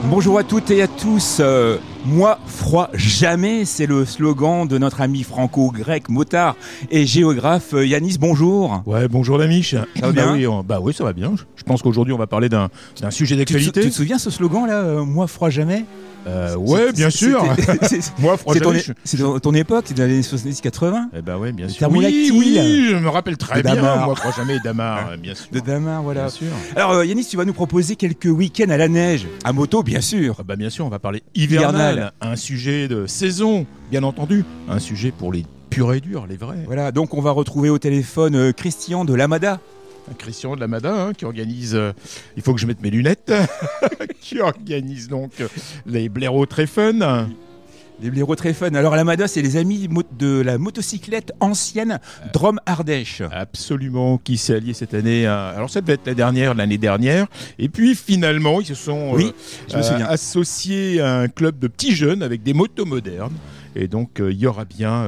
Bonjour à toutes et à tous. Moi, froid jamais, c'est le slogan de notre ami franco-grec, motard et géographe Yanis. Bonjour. Ouais, bonjour l'Amiche. Ça va bien ? Oui, ça va bien. Je pense qu'aujourd'hui, on va parler d'un sujet d'actualité. Tu te souviens ce slogan-là, moi, froid jamais ? Ouais, bien sûr. Moi, froid jamais. C'est ton époque, c'est dans les années 70-80 ? Eh ben ouais, bien sûr. Oui, je me rappelle très bien. Damar. Moi, froid jamais, Damar, bien sûr. De Damar, voilà. Bien sûr. Alors, Yanis, tu vas nous proposer quelques week-ends à la neige, à moto, bien sûr. Ah bah bien sûr, on va parler hivernal. Un sujet de saison, bien entendu. Un sujet pour les purs et durs, les vrais. Voilà, donc on va retrouver au téléphone Christian de l'Amada. Christian de l'Amada, qui organise, il faut que je mette mes lunettes, qui organise donc les blaireaux très fun. Les blaireaux très fun. Alors l'Amada, c'est les amis de la motocyclette ancienne Drôme-Ardèche. Absolument, qui s'est allié cette année. Alors ça devait être l'année dernière. Et puis finalement, ils se sont associés à un club de petits jeunes avec des motos modernes. Et donc il y aura bien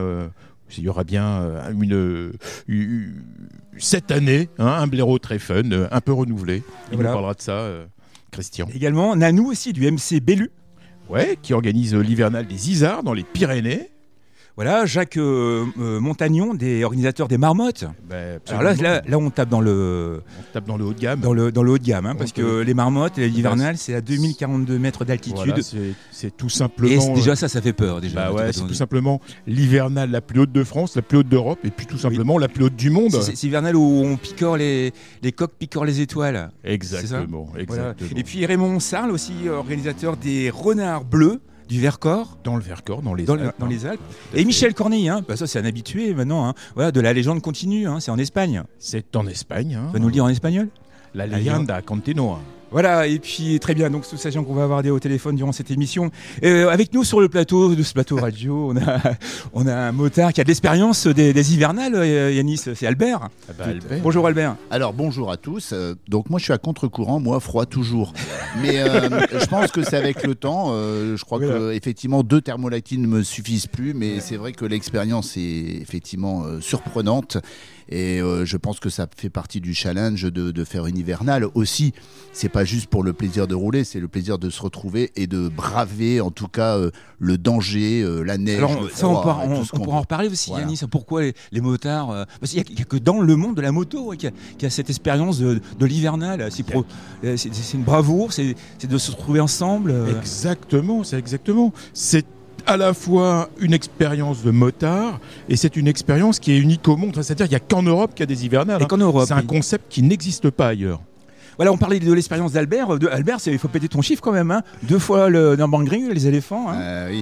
cette année, un blaireau très fun, un peu renouvelé. Il nous parlera de ça, Christian. Également, Nanou aussi du MC Bellu. Ouais, qui organise l'hivernal des Isards dans les Pyrénées. Voilà, Jacques Montagnon, des organisateurs des Marmottes. Alors là, on tape dans le haut de gamme. Dans le haut de gamme, parce que les Marmottes, les hivernales, c'est à 2042 mètres d'altitude. Voilà, c'est tout simplement. Et déjà, ça fait peur. Déjà, c'est tout simplement l'hivernale la plus haute de France, la plus haute d'Europe, et puis tout simplement la plus haute du monde. C'est l'hivernale où on picore les coqs picorent les étoiles. Exactement. Voilà. Et puis Raymond Sarle aussi, organisateur des Renards Bleus. Du Vercors. Dans le Vercors, dans les Alpes. Et Michel Cornille, ça c'est un habitué maintenant, voilà, de la légende continue, c'est en Espagne. C'est en Espagne. Tu vas nous le dire en espagnol ? La leyenda continua. Voilà, et puis très bien, donc sachant qu'on va avoir au téléphone durant cette émission. Avec nous sur le plateau de ce plateau radio, on a un motard qui a de l'expérience des hivernales, Yanis, c'est Albert. Albert. Bonjour Albert. Alors bonjour à tous, donc moi je suis à contre-courant, moi froid toujours. Mais je pense que c'est avec le temps, je crois que effectivement 2 thermolactines ne me suffisent plus, mais c'est vrai que l'expérience est effectivement surprenante. Et je pense que ça fait partie du challenge de faire une hivernale aussi. C'est pas juste pour le plaisir de rouler, c'est le plaisir de se retrouver et de braver en tout cas le danger, la neige, alors, le froid. On pourra en reparler aussi, voilà. Yanis, pourquoi les motards parce qu'il n'y a que dans le monde de la moto qu'il y a cette expérience de l'hivernale. C'est une bravoure, c'est de se retrouver ensemble. Exactement. C'est à la fois une expérience de motard et c'est une expérience qui est unique au monde. C'est-à-dire qu'il n'y a qu'en Europe qu'il y a des hivernales. Et qu'en Europe, c'est un concept qui n'existe pas ailleurs. Voilà, on parlait de l'expérience d'Albert. Albert, il faut péter ton chiffre quand même. 2 fois le Nürburgring, les éléphants. Oui.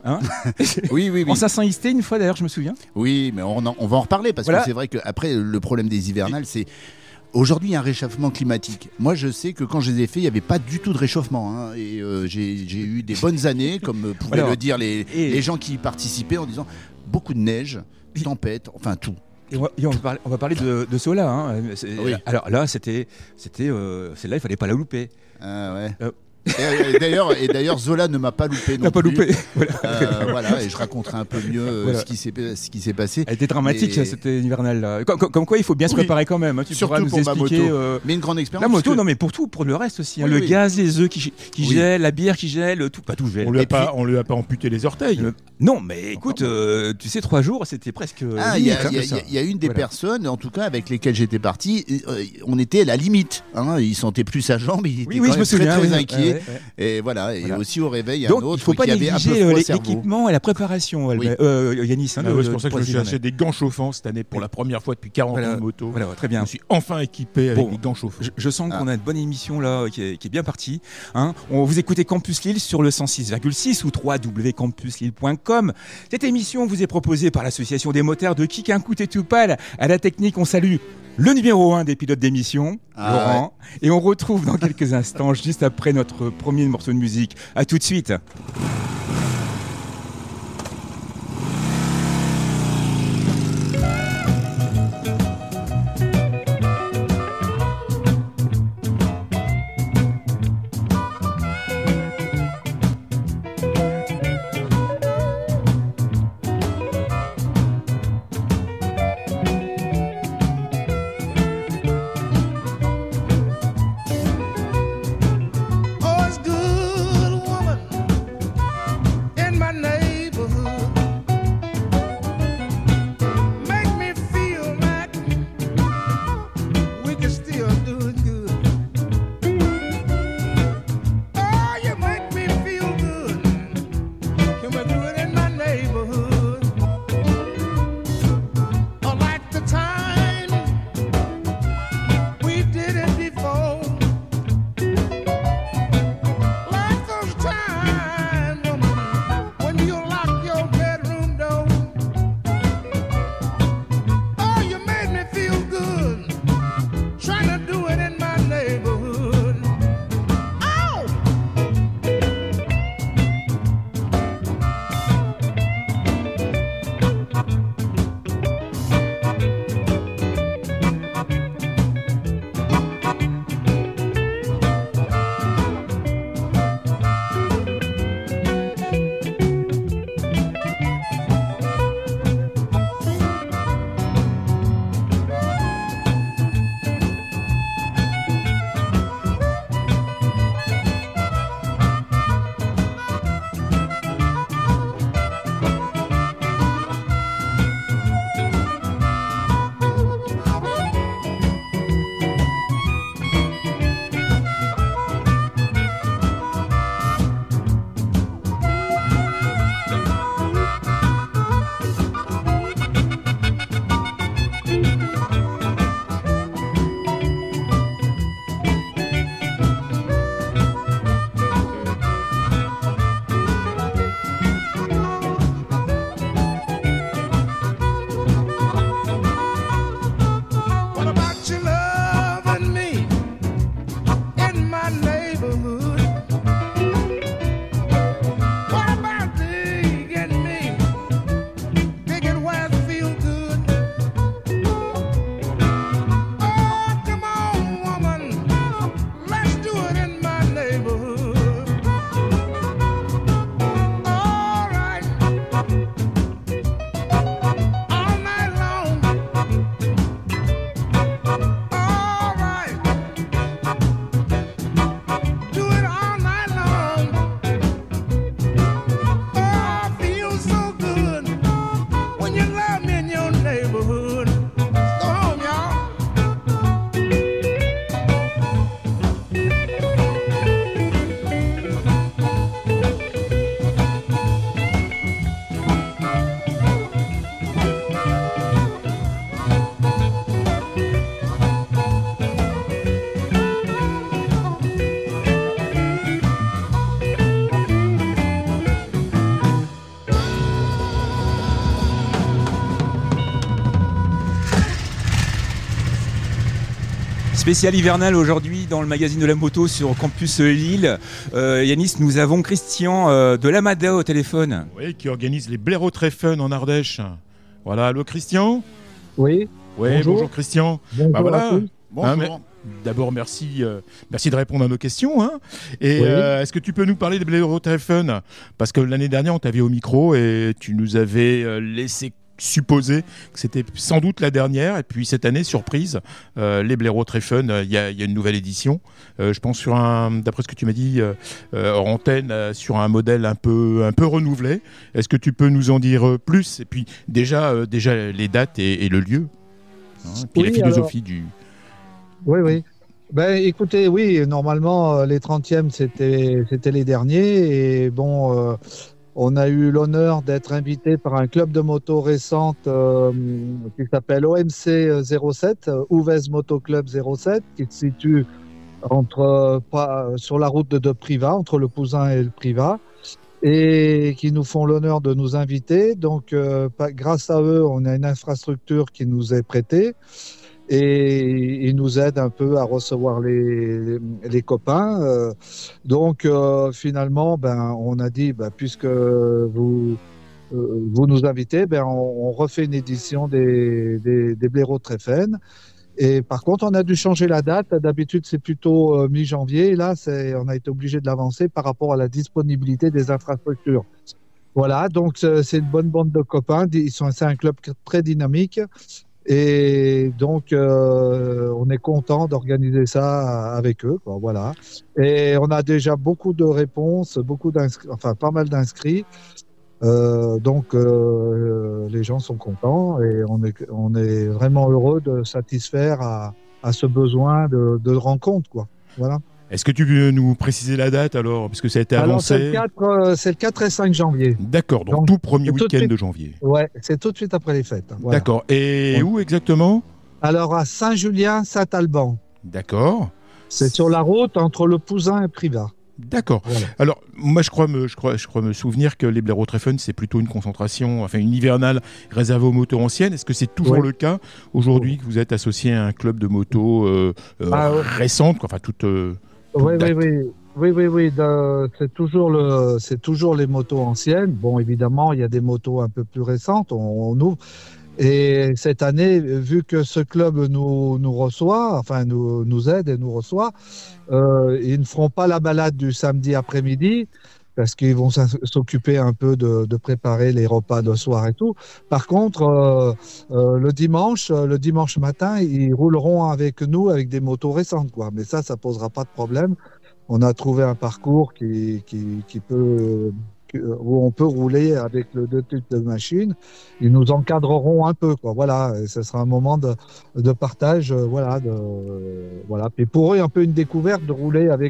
Oui. En 500 XT une fois d'ailleurs, je me souviens. Oui, mais on va en reparler parce que c'est vrai qu'après, le problème des hivernales, c'est... Aujourd'hui, il y a un réchauffement climatique. Moi, je sais que quand je les ai faits, il n'y avait pas du tout de réchauffement. Et j'ai eu des bonnes années, comme pouvaient le dire les gens qui y participaient, en disant beaucoup de neige, tempête, enfin tout. Et on va parler de Sola. Oui. Alors là, celle-là, il fallait pas la louper. Ah ouais. Et d'ailleurs, Zola ne m'a pas loupé non plus. Pas loupé. Voilà, et je raconterai un peu mieux ce qui s'est passé. Elle était dramatique, cette hivernale là. Comme quoi, il faut bien se préparer quand même. Tu surtout pourras nous pour expliquer. Ma moto. Mais une grande expérience. La moto, non, mais pour tout, pour le reste aussi. Le gaz, les œufs qui gèlent, la bière qui gèle, tout, pas tout gèle. On lui a pas amputé les orteils. Non, mais écoute, tu sais, 3 jours, c'était presque. Il y a une des personnes, en tout cas, avec lesquelles j'étais parti, on était à la limite. Il sentait plus sa jambe, il était quand même très inquiet. Et voilà, et aussi au réveil, donc, un autre il faut pas qui avait un peu négliger froid cerveau. l'équipement et la préparation, Yanis. C'est pour ça que je me suis acheté des gants chauffants cette année pour la première fois depuis 40 ans de moto. Voilà, très bien. Je me suis enfin équipé avec des gants chauffants. Je sens qu'on a une bonne émission là qui est bien partie. Vous écoutez Campus Lille sur le 106,6 ou www.campuslille.com. Cette émission vous est proposée par l'association des motards de Kikinkout et Toupal. À la technique, on salue le numéro 1 des pilotes d'émission, Laurent. Ouais. Et on retrouve dans quelques instants, juste après notre premier morceau de musique. À tout de suite. Oh, it's good. Spécial hivernal aujourd'hui dans le magazine de la moto sur Campus Lille. Yanis, nous avons Christian de l'Amada au téléphone. Oui, qui organise les Blaireau-Tréfen en Ardèche. Voilà, allô Christian ? Oui. Oui, bonjour Christian. Bonjour voilà. à tous. Bonjour. D'abord, merci de répondre à nos questions. Hein. Et est-ce que tu peux nous parler des Blaireau-Tréfen ? Parce que l'année dernière, on t'avait au micro et tu nous avais laissé supposer que c'était sans doute la dernière. Et puis cette année, surprise, les Blaireau-Tréfen, il y a une nouvelle édition. Je pense d'après ce que tu m'as dit, hors antenne, sur un modèle un peu renouvelé. Est-ce que tu peux nous en dire plus ? Et puis déjà les dates et le lieu, hein, et puis la philosophie du... Oui. Ben, écoutez, oui, normalement, les 30e, c'était les derniers. Et bon, on a eu l'honneur d'être invité par un club de moto récente qui s'appelle OMC 07, Ouvèze Moto Club 07, qui se situe sur la route de Privas, entre le Pouzin et le Privas, et qui nous font l'honneur de nous inviter. Donc, grâce à eux, on a une infrastructure qui nous est prêtée. Et ils nous aident un peu à recevoir les copains. Donc finalement, on a dit, puisque vous nous invitez, on refait une édition des Blaireau-Tréfen. Et par contre, on a dû changer la date. D'habitude, c'est plutôt mi-janvier. Et là, on a été obligé de l'avancer par rapport à la disponibilité des infrastructures. Voilà, donc c'est une bonne bande de copains. C'est un club très dynamique. Et donc, on est content d'organiser ça avec eux, quoi, voilà. Et on a déjà beaucoup de réponses, pas mal d'inscrits. Donc, les gens sont contents et on est vraiment heureux de satisfaire à ce besoin de rencontre, quoi. Voilà. Est-ce que tu veux nous préciser la date alors ? Parce que ça a été avancé. C'est le 4 et 5 janvier. D'accord, donc tout premier week-end de janvier. Ouais, c'est tout de suite après les fêtes. Voilà. D'accord, et où exactement ? Alors à Saint-Julien, Saint-Alban. D'accord. C'est sur la route entre le Pouzin et Privas. D'accord. Voilà. Alors, moi, je crois me souvenir que les Blaireau-Tréfen, c'est plutôt une concentration, enfin une hivernale réservée aux motos anciennes. Est-ce que c'est toujours le cas aujourd'hui que vous êtes associé à un club de motos récentes, enfin toute Oui. C'est toujours les motos anciennes. Bon, évidemment, il y a des motos un peu plus récentes. On ouvre. Et cette année, vu que ce club nous reçoit, enfin nous aide et nous reçoit, ils ne feront pas la balade du samedi après-midi parce qu'ils vont s'occuper un peu de préparer les repas de soir et tout. Par contre, le dimanche matin, ils rouleront avec nous avec des motos récentes, quoi. Mais ça posera pas de problème. On a trouvé un parcours qui peut où on peut rouler avec le deux types de machines. Ils nous encadreront un peu, quoi. Voilà, et ce sera un moment de partage, voilà. Et pour eux, un peu une découverte de rouler avec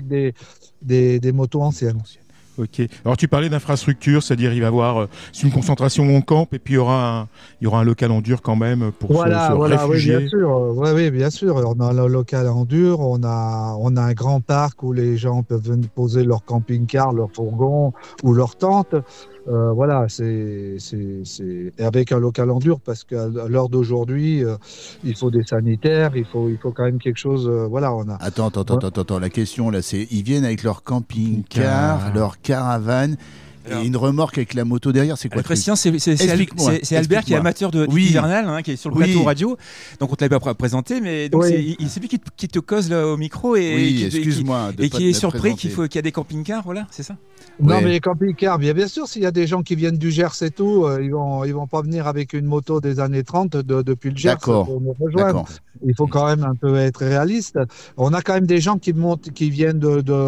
des motos anciennes. Ok. Alors tu parlais d'infrastructure, c'est-à-dire il va y avoir une concentration en camp et puis il y aura un local en dur quand même pour se réfugier. Oui, bien sûr. Oui, bien sûr. On a le local en dur, on a un grand parc où les gens peuvent venir poser leur camping-car, leur fourgon ou leur tente. Voilà, c'est avec un local en dur parce qu'à l'heure d'aujourd'hui, il faut des sanitaires, il faut quand même quelque chose. Voilà, on a. Attends. La question là, c'est ils viennent avec leur camping-car, leur caravane. Et une remorque avec la moto derrière, c'est quoi? Christian, c'est Albert qui est amateur de hivernal, qui est sur le plateau radio. Donc on te l'avait pas présenté, mais donc c'est lui qui te cause là au micro et qui est surpris qu'il y a des camping-cars, voilà, c'est ça? Non, mais les camping-cars, bien sûr, s'il y a des gens qui viennent du Gers et tout, ils vont pas venir avec une moto des années 30 depuis le Gers pour nous rejoindre. Il faut quand même un peu être réaliste. On a quand même des gens qui viennent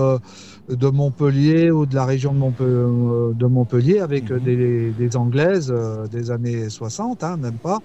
de Montpellier ou de la région de Montpellier avec des Anglaises des années 60, même pas.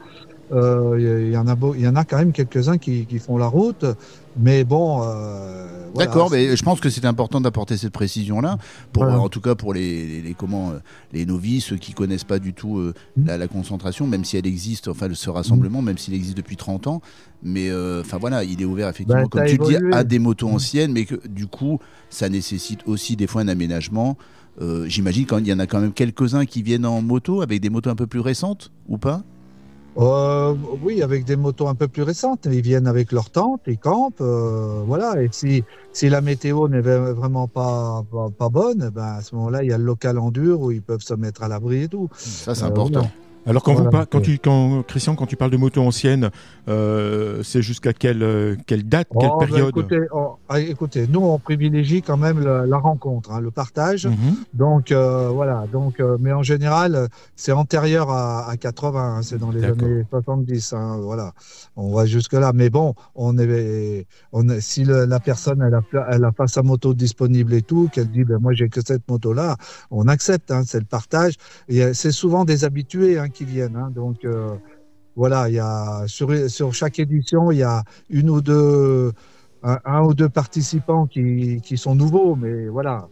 Il y en a quand même quelques-uns qui font la route, mais bon. D'accord, mais je pense que c'est important d'apporter cette précision-là, en tout cas pour les novices, ceux qui connaissent pas du tout la concentration, même si elle existe, enfin ce rassemblement, même s'il existe depuis 30 ans. Mais il est ouvert effectivement, comme tu le dis, à des motos anciennes, mais que du coup, ça nécessite aussi des fois un aménagement. J'imagine qu'il y en a quand même quelques-uns qui viennent en moto avec des motos un peu plus récentes, ou pas? Oui, avec des motos un peu plus récentes. Ils viennent avec leur tente, ils campent, voilà. Et si la météo n'est vraiment pas bonne, ben à ce moment-là, il y a le local Endure où ils peuvent se mettre à l'abri et tout. Ça, c'est important. Voilà. Alors Christian, quand tu parles de moto ancienne, c'est jusqu'à quelle date, quelle période? Écoutez, nous on privilégie quand même la rencontre, hein, le partage. Donc voilà. Donc, mais en général, c'est antérieur à 80. Hein, c'est dans les années 70. Hein, voilà. On va jusque là. Mais bon, si la personne elle a pas sa moto disponible et tout, qu'elle dit ben moi j'ai que cette moto là, on accepte. Hein, c'est le partage. Et c'est souvent des habitués. Hein, qui viennent. Hein. Donc voilà, il y a sur chaque édition, il y a un ou deux participants qui sont nouveaux, mais voilà.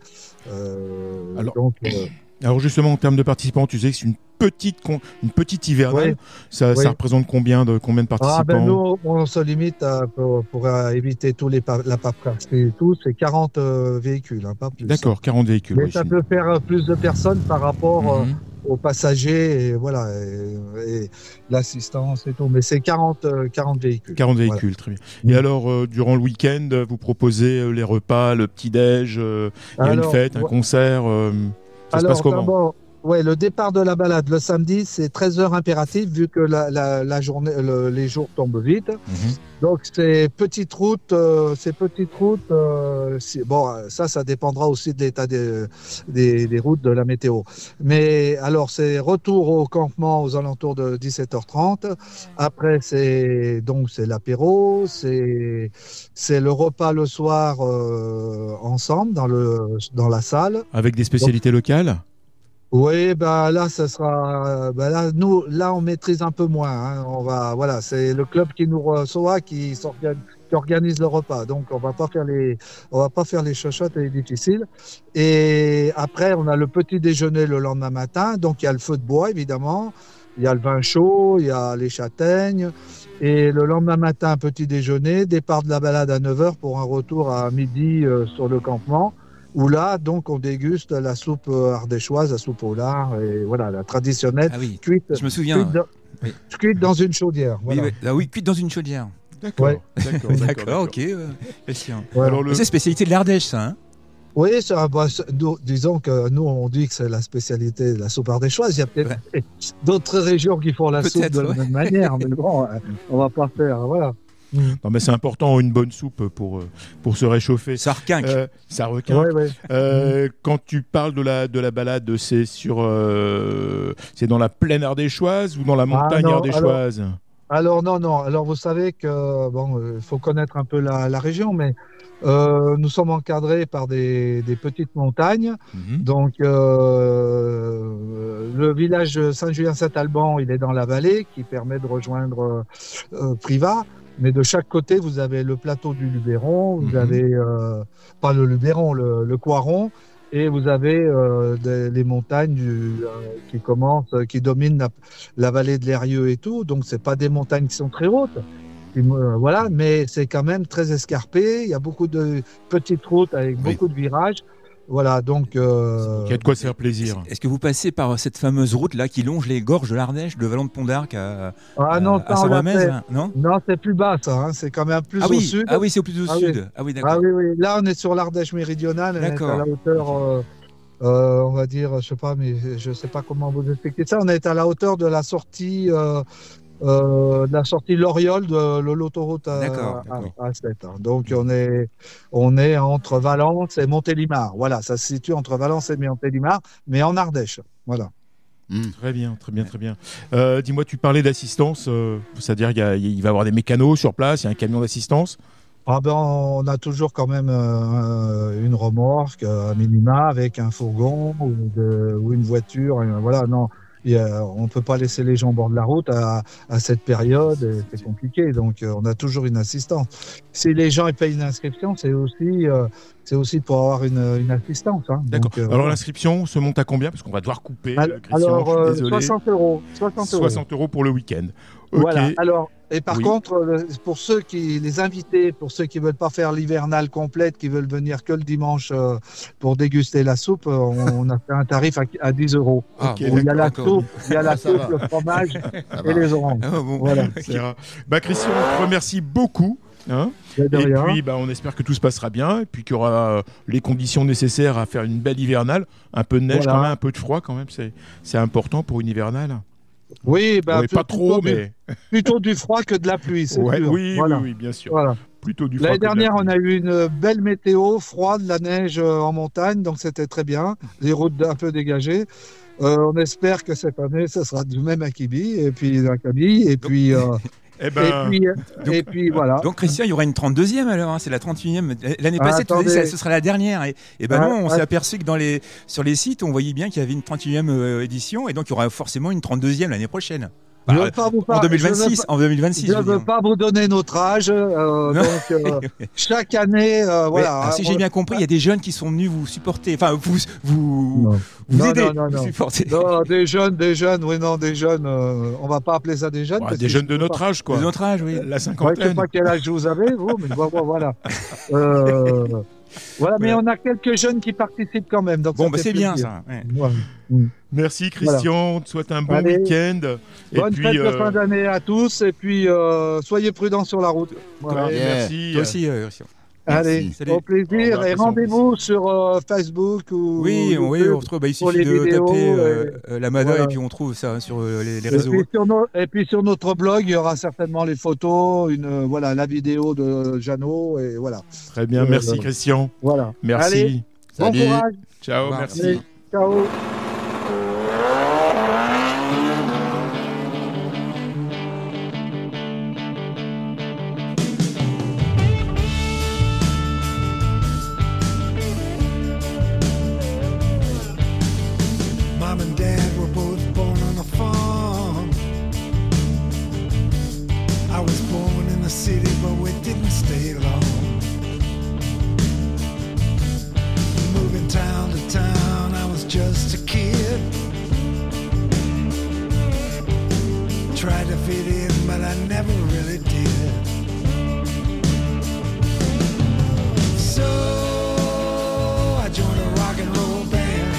Alors justement, en termes de participants, tu sais que c'est une petite hivernale. Oui. Ça représente combien de participants? Nous, on se limite pour éviter la paperasse et tout, c'est 40 véhicules, hein, pas plus. D'accord, 40 véhicules. Mais ça peut faire plus de personnes par rapport aux passagers et voilà et l'assistance et tout. Mais c'est 40 véhicules. 40 véhicules, voilà. Très bien. Et alors, durant le week-end, vous proposez les repas, le petit-déj, il y a une fête, un concert. Ça se passe comment? Ouais, le départ de la balade le samedi, c'est 13h impératif vu que la journée, les jours tombent vite. Donc ces petites routes, ça dépendra aussi de l'état des routes, de la météo. Mais alors c'est retour au campement aux alentours de 17h30. Après c'est l'apéro, c'est le repas le soir ensemble dans la salle. Avec des spécialités locales? Oui, là, ça sera. Là, on maîtrise un peu moins. Hein. C'est le club qui nous reçoit, qui organise le repas. Donc, on va pas faire les chochottes et les difficiles. Et après, on a le petit déjeuner le lendemain matin. Donc, il y a le feu de bois, évidemment. Il y a le vin chaud, il y a les châtaignes. Et le lendemain matin, petit déjeuner, départ de la balade à 9h pour un retour à midi sur le campement. Où là, donc, on déguste la soupe ardéchoise, la soupe au lard, et voilà, la traditionnelle, cuite. Je me souviens. Cuite dans une chaudière. Voilà. Oui, cuite dans une chaudière. D'accord. Ouais. D'accord. Ok. Ouais. Alors, c'est spécialité de l'Ardèche, ça. Hein? Oui, disons que nous, on dit que c'est la spécialité de la soupe ardéchoise. Il y a peut-être d'autres régions qui font la soupe de la même manière, mais bon, on va pas faire. Voilà. Non, mais c'est important, une bonne soupe pour se réchauffer. Ça requinque. Ça requinque. Ouais. Quand tu parles de la balade, c'est c'est dans la plaine ardéchoise ou dans la montagne ardéchoise? Alors non. Alors vous savez que faut connaître un peu la région, mais nous sommes encadrés par des petites montagnes. Donc le village de Saint-Julien-Saint-Alban, il est dans la vallée, qui permet de rejoindre Privas. Mais de chaque côté, vous avez le plateau du Luberon, vous avez, pas le Luberon, le Coiron, et vous avez les montagnes qui dominent la vallée de l'Eyrieux et tout. Donc, c'est pas des montagnes qui sont très hautes. Voilà, mais c'est quand même très escarpé. Il y a beaucoup de petites routes avec beaucoup de virages. Voilà, donc. Il y a de quoi se faire plaisir. Est-ce que vous passez par cette fameuse route là qui longe les gorges de l'Ardèche, de Vallon de Pont-d'Arc à Saint-Mamès? Non, c'est plus bas, ça. Hein. C'est quand même plus au sud. Ah oui, c'est plus au sud. Oui. Ah oui, d'accord. Ah oui. Là, on est sur l'Ardèche méridionale. On est à la hauteur, on va dire, je sais pas comment vous expliquer ça. On est à la hauteur de la sortie. De la sortie Loriol de l'autoroute A7. Hein. Donc on est entre Valence et Montélimar. Voilà, ça se situe entre Valence et Montélimar, mais en Ardèche. Voilà. Très bien. Dis-moi, tu parlais d'assistance, c'est-à-dire il va y avoir des mécanos sur place, il y a un camion d'assistance? On a toujours quand même une remorque à minima avec un fourgon ou une voiture. Voilà, non. On ne peut pas laisser les gens au bord de la route à cette période, c'est compliqué, donc on a toujours une assistance. Si les gens payent une inscription, c'est aussi pour avoir une assistance. Hein. D'accord. Donc, alors l'inscription se monte à combien? Parce qu'on va devoir couper. Alors, Christian, je suis désolé. 60 euros. 60 euros pour le week-end. Voilà. Alors, et par contre, pour ceux les invités, pour ceux qui veulent pas faire l'hivernale complète, qui veulent venir que le dimanche pour déguster la soupe, on a fait un tarif à 10 €. Ah, il y a la soupe, le fromage et les oranges. Ah, bon. Voilà. Christian, on te remercie beaucoup. Et puis on espère que tout se passera bien et puis qu'il y aura les conditions nécessaires à faire une belle hivernale, un peu de neige quand même, un peu de froid quand même, c'est important pour une hivernale. Oui, pas trop, mais plutôt du froid que de la pluie, c'est sûr. Oui, bien sûr. Voilà. Plutôt du froid. L'année dernière, on a eu une belle météo, froide, de la neige en montagne, donc c'était très bien. Les routes un peu dégagées. On espère que cette année, ça sera du même à Kaby et puis à Kaby et puis. Et puis voilà. Donc Christian, il y aura une 32e alors, hein, c'est la 31e. L'année passée, tu disais ce sera la dernière. Et non, on s'est aperçu que sur les sites, on voyait bien qu'il y avait une 31e édition et donc il y aura forcément une 32e l'année prochaine. En 2026. Je ne veux pas vous donner notre âge. Donc, chaque année, voilà. Si j'ai bien compris, il y a des jeunes qui sont venus vous supporter. Enfin, vous aider. Vous supporter. Non, des jeunes. Oui, non, des jeunes. On ne va pas appeler ça des jeunes. Des jeunes de notre âge, quoi. De notre âge, oui. La cinquantaine. Je ne sais pas quel âge vous avez, vous, mais voilà. Voilà, mais on a quelques jeunes qui participent quand même. Donc c'est bien ça. Ouais. Voilà. Merci Christian, on te souhaite un bon week-end. Bonne fête de fin d'année à tous et puis soyez prudents sur la route. Voilà. Merci. Toi aussi, Christian. Allez, au plaisir et rendez-vous sur Facebook ou oui, on retrouve. Il suffit de taper la Mada et puis on trouve ça sur les réseaux. Et puis sur notre blog, il y aura certainement les photos, la vidéo de Jeannot et voilà. Très bien, merci Christian. Voilà. Merci. Allez, bon courage. Ciao, merci. Ciao. Mom and Dad were both born on a farm. I was born in the city, but we didn't stay long. Moving town to town, I was just a kid. Tried to fit in, but I never really did. So I joined a rock and roll band.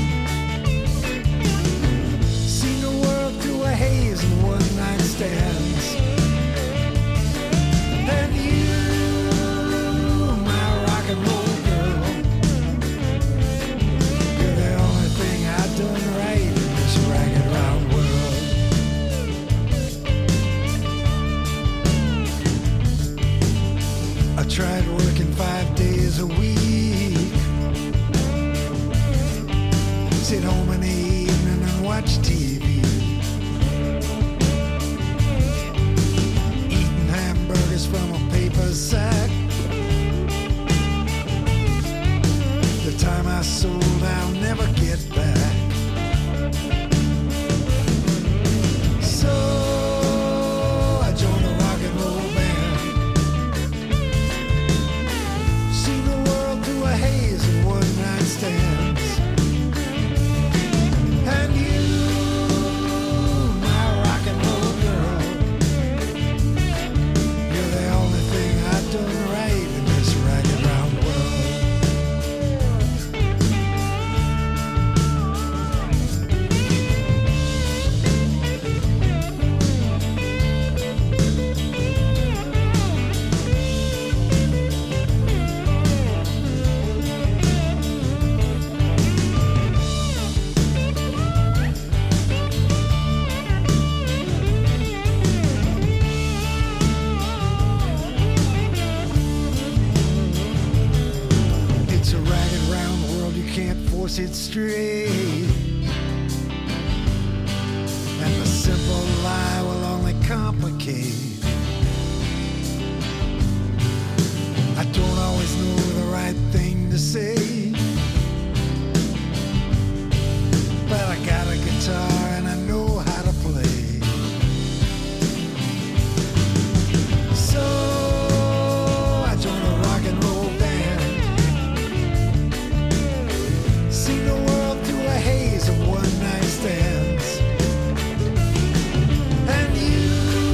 Seen the world through a haze of one-night stands. And you, my rock and roll girl, you're the only thing I've done right in this ragged round world. I tried working 5 days a week, sit home in the evening and watch TV, eating hamburgers from a paper sack. The time I sold I'll never get back. So I joined a rock and roll band. See the world through a haze of one-night stands. And you, my rock and roll girl, you're the only thing I've done right in this ragged round world. It's a ragged round world, you can't force it straight. And the simple lie will only complicate. I don't always know the right thing to say, but I got a guitar and I know how to play. So I joined a rock and roll band. Seen the world through a haze of one-night stands. And you,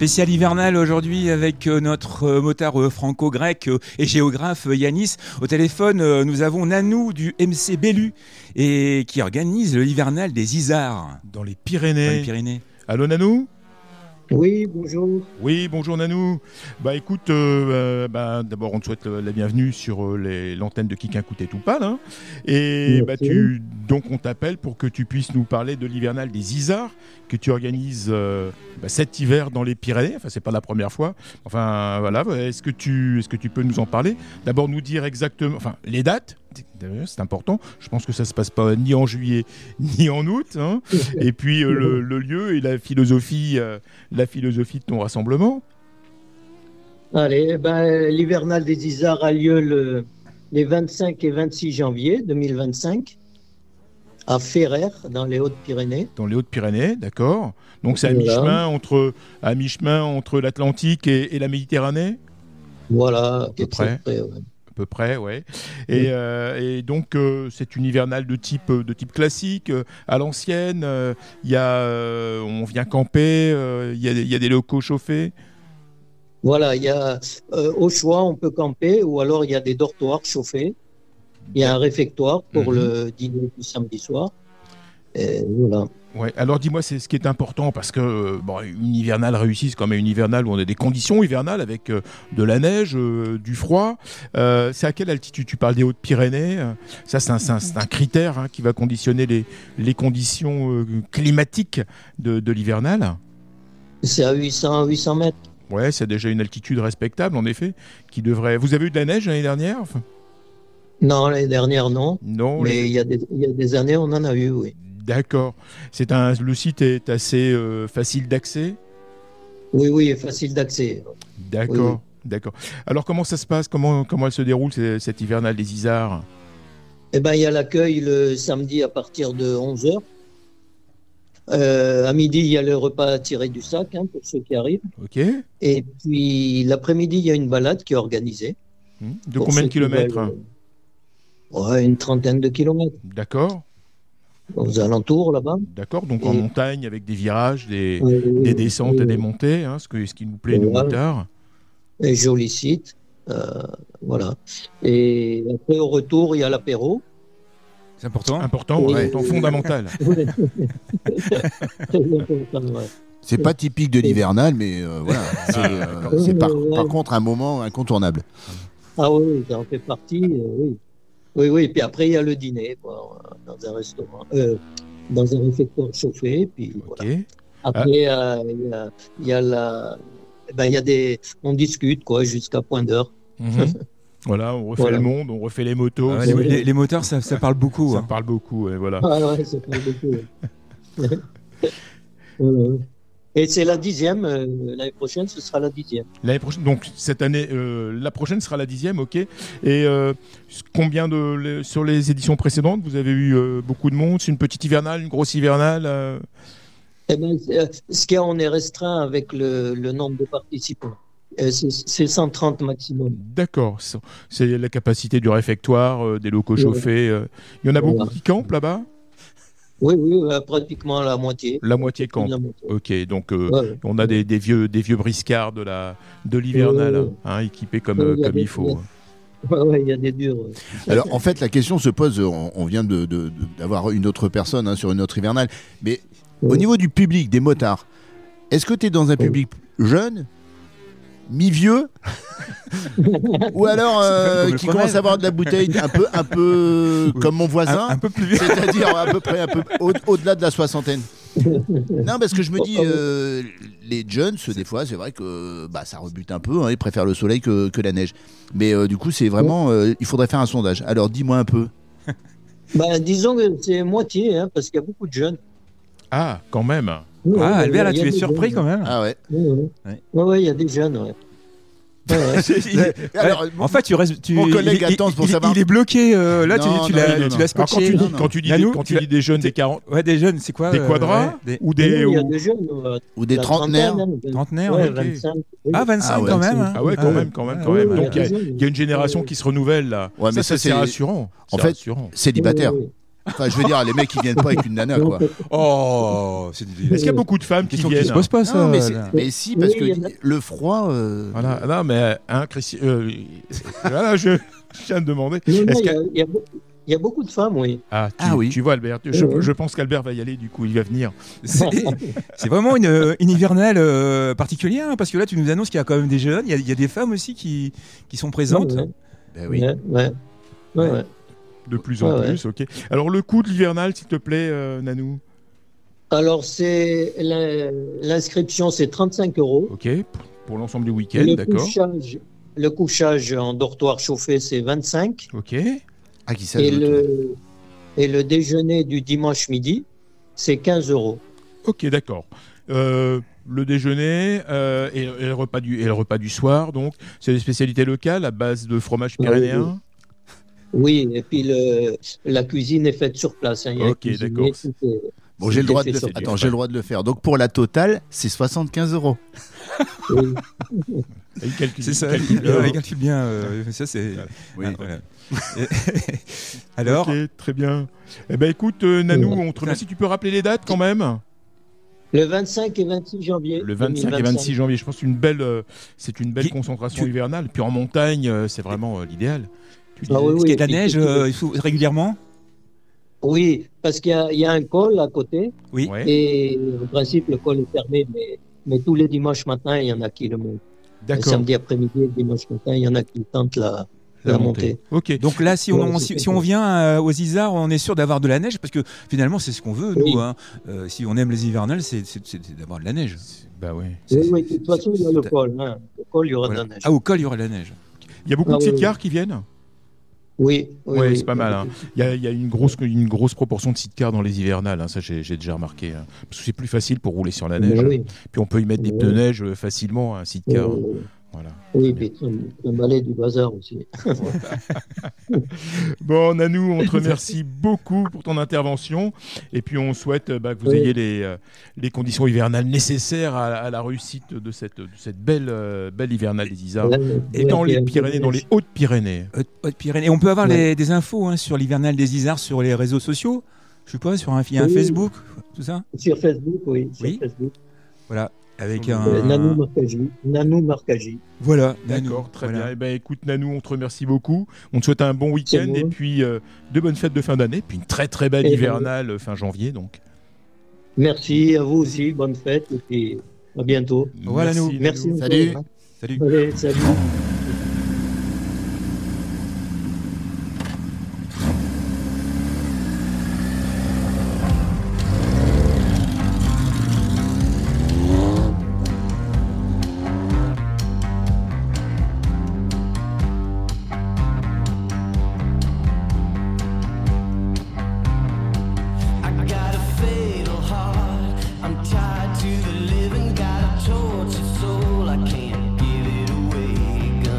Spécial hivernal aujourd'hui avec notre motard franco-grec et géographe Yanis. Au téléphone, nous avons Nanou du MC Bellu et qui organise l'hivernal des Isards. Dans les Pyrénées. Allô Nanou ? Oui, bonjour. Oui, bonjour Nanou. Bah écoute, d'abord on te souhaite la bienvenue sur l'antenne de Kik Écoute Tout Pas, hein. Et donc on t'appelle pour que tu puisses nous parler de l'hivernal des Isards que tu organises cet hiver dans les Pyrénées. Enfin, c'est pas la première fois. Enfin, voilà. Est-ce que tu peux nous en parler ? D'abord nous dire exactement, les dates. C'est important. Je pense que ça se passe pas ni en juillet ni en août, hein. Et puis le lieu et la philosophie de ton rassemblement. Allez, l'hivernal des Isards a lieu les 25 et 26 janvier 2025 à Ferrer, dans les Hautes-Pyrénées. Dans les Hautes-Pyrénées, d'accord. Donc c'est à mi-chemin entre l'Atlantique et la Méditerranée. Voilà, à peu près. À peu près, ouais. Et donc c'est une hivernale de type classique, à l'ancienne. On vient camper. Il y a des locaux chauffés. Voilà, il y a au choix on peut camper ou alors il y a des dortoirs chauffés. Il y a un réfectoire pour le dîner du samedi soir. Et voilà. Ouais, alors dis-moi, c'est ce qui est important parce que une hivernale réussie, c'est quand même une hivernale où on a des conditions hivernales avec de la neige, du froid. C'est à quelle altitude ? Tu parles des Hautes-Pyrénées. Ça, c'est un critère qui va conditionner les conditions climatiques de l'hivernale. C'est à 800 mètres. Ouais, c'est déjà une altitude respectable, en effet, qui devrait. Vous avez eu de la neige l'année dernière ? Non, l'année dernière, non. Non. Mais il y a des années, on en a eu, oui. D'accord. Le site est assez facile d'accès ? Oui, facile d'accès. D'accord, oui. D'accord. Alors, comment ça se passe ? Comment elle se déroule, cette hivernale des Isards ? Il y a l'accueil le samedi à partir de 11h. À midi, il y a le repas tiré du sac pour ceux qui arrivent. Ok. Et puis, l'après-midi, il y a une balade qui est organisée. De combien de kilomètres ? Une trentaine de kilomètres. D'accord. Aux alentours, là-bas. D'accord, donc en montagne, avec des virages, des descentes et des montées, ce qui nous plaît, nous, motards. Et joli site. Voilà. Et après, au retour, il y a l'apéro. C'est important. Important, fondamental. C'est pas typique de l'hivernal, mais voilà. C'est par contre un moment incontournable. Ah oui, ça en fait partie, oui. Oui, puis après il y a le dîner dans un restaurant, dans un réfectoire chauffé, puis voilà. Après il y a on discute jusqu'à point d'heure. Voilà, on refait le monde, on refait les motos. Ah ouais, les moteurs, ça parle beaucoup. Ça parle beaucoup, voilà. Ah ouais, ça parle beaucoup. Voilà. Et c'est la 10e, l'année prochaine, ce sera la 10e. L'année prochaine, donc cette année, la prochaine sera la 10e, ok. Et combien sur les éditions précédentes, vous avez eu beaucoup de monde ? C'est une petite hivernale, une grosse hivernale on est restreint avec le nombre de participants. C'est 130 maximum. D'accord, c'est la capacité du réfectoire, des locaux chauffés. Il y en a beaucoup qui campent là-bas ? Oui, pratiquement la moitié. La moitié camp. Ok, donc on a des vieux briscards de l'hivernal, équipés comme il faut. Oui, il y a des durs. Alors en fait, la question se pose, on vient d'avoir une autre personne sur une autre hivernale, mais au niveau du public, des motards, est-ce que tu es dans un public jeune, mi-vieux ou alors qui commence à avoir de la bouteille un peu comme mon voisin, un peu plus vieux, c'est-à-dire à peu près au-delà de la soixantaine. Non, parce que je me dis les jeunes, des fois c'est vrai que ça rebute un peu, ils préfèrent le soleil que la neige, mais du coup c'est vraiment il faudrait faire un sondage. Alors dis-moi un peu. Disons que c'est moitié, parce qu'il y a beaucoup de jeunes. Ah, quand même. Albert, là, tu es surpris quand même. Ah ouais. Ouais, il y a des jeunes, ouais. Alors, en fait, mon collègue attend pour savoir. Il est bloqué. Là, tu l'as scotché. Quand tu dis des jeunes, des 40. Ouais, des jeunes, c'est quoi ? Des quadras ou des. Il y a des jeunes. Ou des trentenaires. Trentenaires, ouais, ok. 25. Ah, 25 quand même. Ah ouais, quand même. Donc il y a une génération qui se renouvelle là. Ouais, mais ça c'est rassurant. En fait, célibataire. Enfin, je veux dire, les mecs, ils viennent pas avec une nana, quoi. Oh, est-ce qu'il y a beaucoup de femmes qui question viennent? qui se pose pas, ça. Non, là. mais si, parce Oui, que il y en a. le froid. Voilà, non, mais Christian, voilà, je viens de demander. Non, Est-ce il y que- a- il y a beaucoup de femmes, oui. oui. Tu vois, Albert, je pense qu'Albert va y aller, du coup, il va venir. C'est vraiment une hivernale particulière, hein, parce que là, tu nous annonces qu'il y a quand même des jeunes, il y a des femmes aussi qui sont présentes. Ouais, Ben oui. ouais. De plus en Ouais, plus, ok. Alors, le coût de l'hivernal, s'il te plaît, Nanou. Alors, l'inscription, c'est 35 €. Ok, pour l'ensemble du week-end, Le d'accord. le couchage en dortoir chauffé, c'est 25. Ok, Ah, qui Et s'ajoute. le déjeuner du dimanche midi, c'est 15 €. ok, d'accord. Le déjeuner et le repas du soir, donc, c'est des spécialités locales à base de fromage pyrénéen. Oui, et puis la cuisine est faite sur place. Hein. Il y a un Ok, cuisinier, d'accord. tout est- Bon, j'ai le droit de fait le sur faire. place. Attends, j'ai le droit de le faire. Donc, pour la totale, c'est 75 €. Oui. Il calcule- C'est ça, il calcule bien. il calcule bien. Ça, c'est. Oui. Ah, voilà. Alors, Ok, très bien. Eh ben écoute, Nanou, Ouais. on te remercie. Tu peux rappeler les dates quand même? Le 25 et 26 janvier. Le 25 et 2025. 26 janvier, je pense que c'est une belle Qui- concentration hivernale. Puis en montagne, c'est vraiment l'idéal. Tu Ah disais. oui, est-ce qu'il y a de la oui, neige oui. il faut régulièrement? Oui, parce qu'il y a un col à côté. Oui. Ouais, Et en principe, le col est fermé, mais tous les dimanches matins, il y en a qui le montent. Le d'accord. samedi après-midi et le dimanche matin, il y en a qui tentent la montée. Ok. Donc là, si Ouais, si on vient aux Isards, on est sûr d'avoir de la neige parce que finalement, c'est ce qu'on veut, nous. Oui. Hein. Si on aime les hivernales, c'est d'avoir de la neige. Bah ouais. Oui, oui, de toute façon, il y a le col. Hein. Le col, il y aura Voilà. de la neige. Ah, au col, il y aura de la neige. Il y a beaucoup Ah de oui, sidecars qui viennent. Oui, oui, Ouais, oui. c'est pas mal. Hein. Il y a une grosse proportion de sidecars dans les hivernales. Hein. Ça, j'ai déjà remarqué. Hein. Parce que c'est plus facile pour rouler sur la neige. Oui, Puis on peut y mettre des Ouais. pneus neige facilement, un sidecar. oui. Voilà. Oui, puis un balai du bazar aussi. Bon, Nanou, on te remercie beaucoup pour ton intervention. Et puis, on souhaite que vous Oui. ayez les conditions hivernales nécessaires à la réussite de cette belle hivernale des Isards. Et dans les Pyrénées, dans les Hautes-Pyrénées. Haute-Pyrénées. Et on peut avoir Ouais. des infos hein, sur l'hivernale des Isards sur les réseaux sociaux. Je sais pas, il y a un Oui. Facebook, tout ça. Sur Facebook, oui. Sur Oui. Facebook. Voilà, avec Nanou Marcagi. Voilà, Nanou. D'accord, très Voilà. bien. Eh ben, écoute, Nanou, on te remercie beaucoup. On te souhaite un bon week-end C'est et bon. puis de bonnes fêtes de fin d'année. Puis une très très belle Et hivernale fin janvier. Donc. Merci à vous aussi. Bonne fête et puis à bientôt. Voilà, Nanou. Merci. encore, Salut. hein. Salut. Allez, salut. I got a fatal heart. I'm tied to the living. Got a tortured soul. I can't give it away.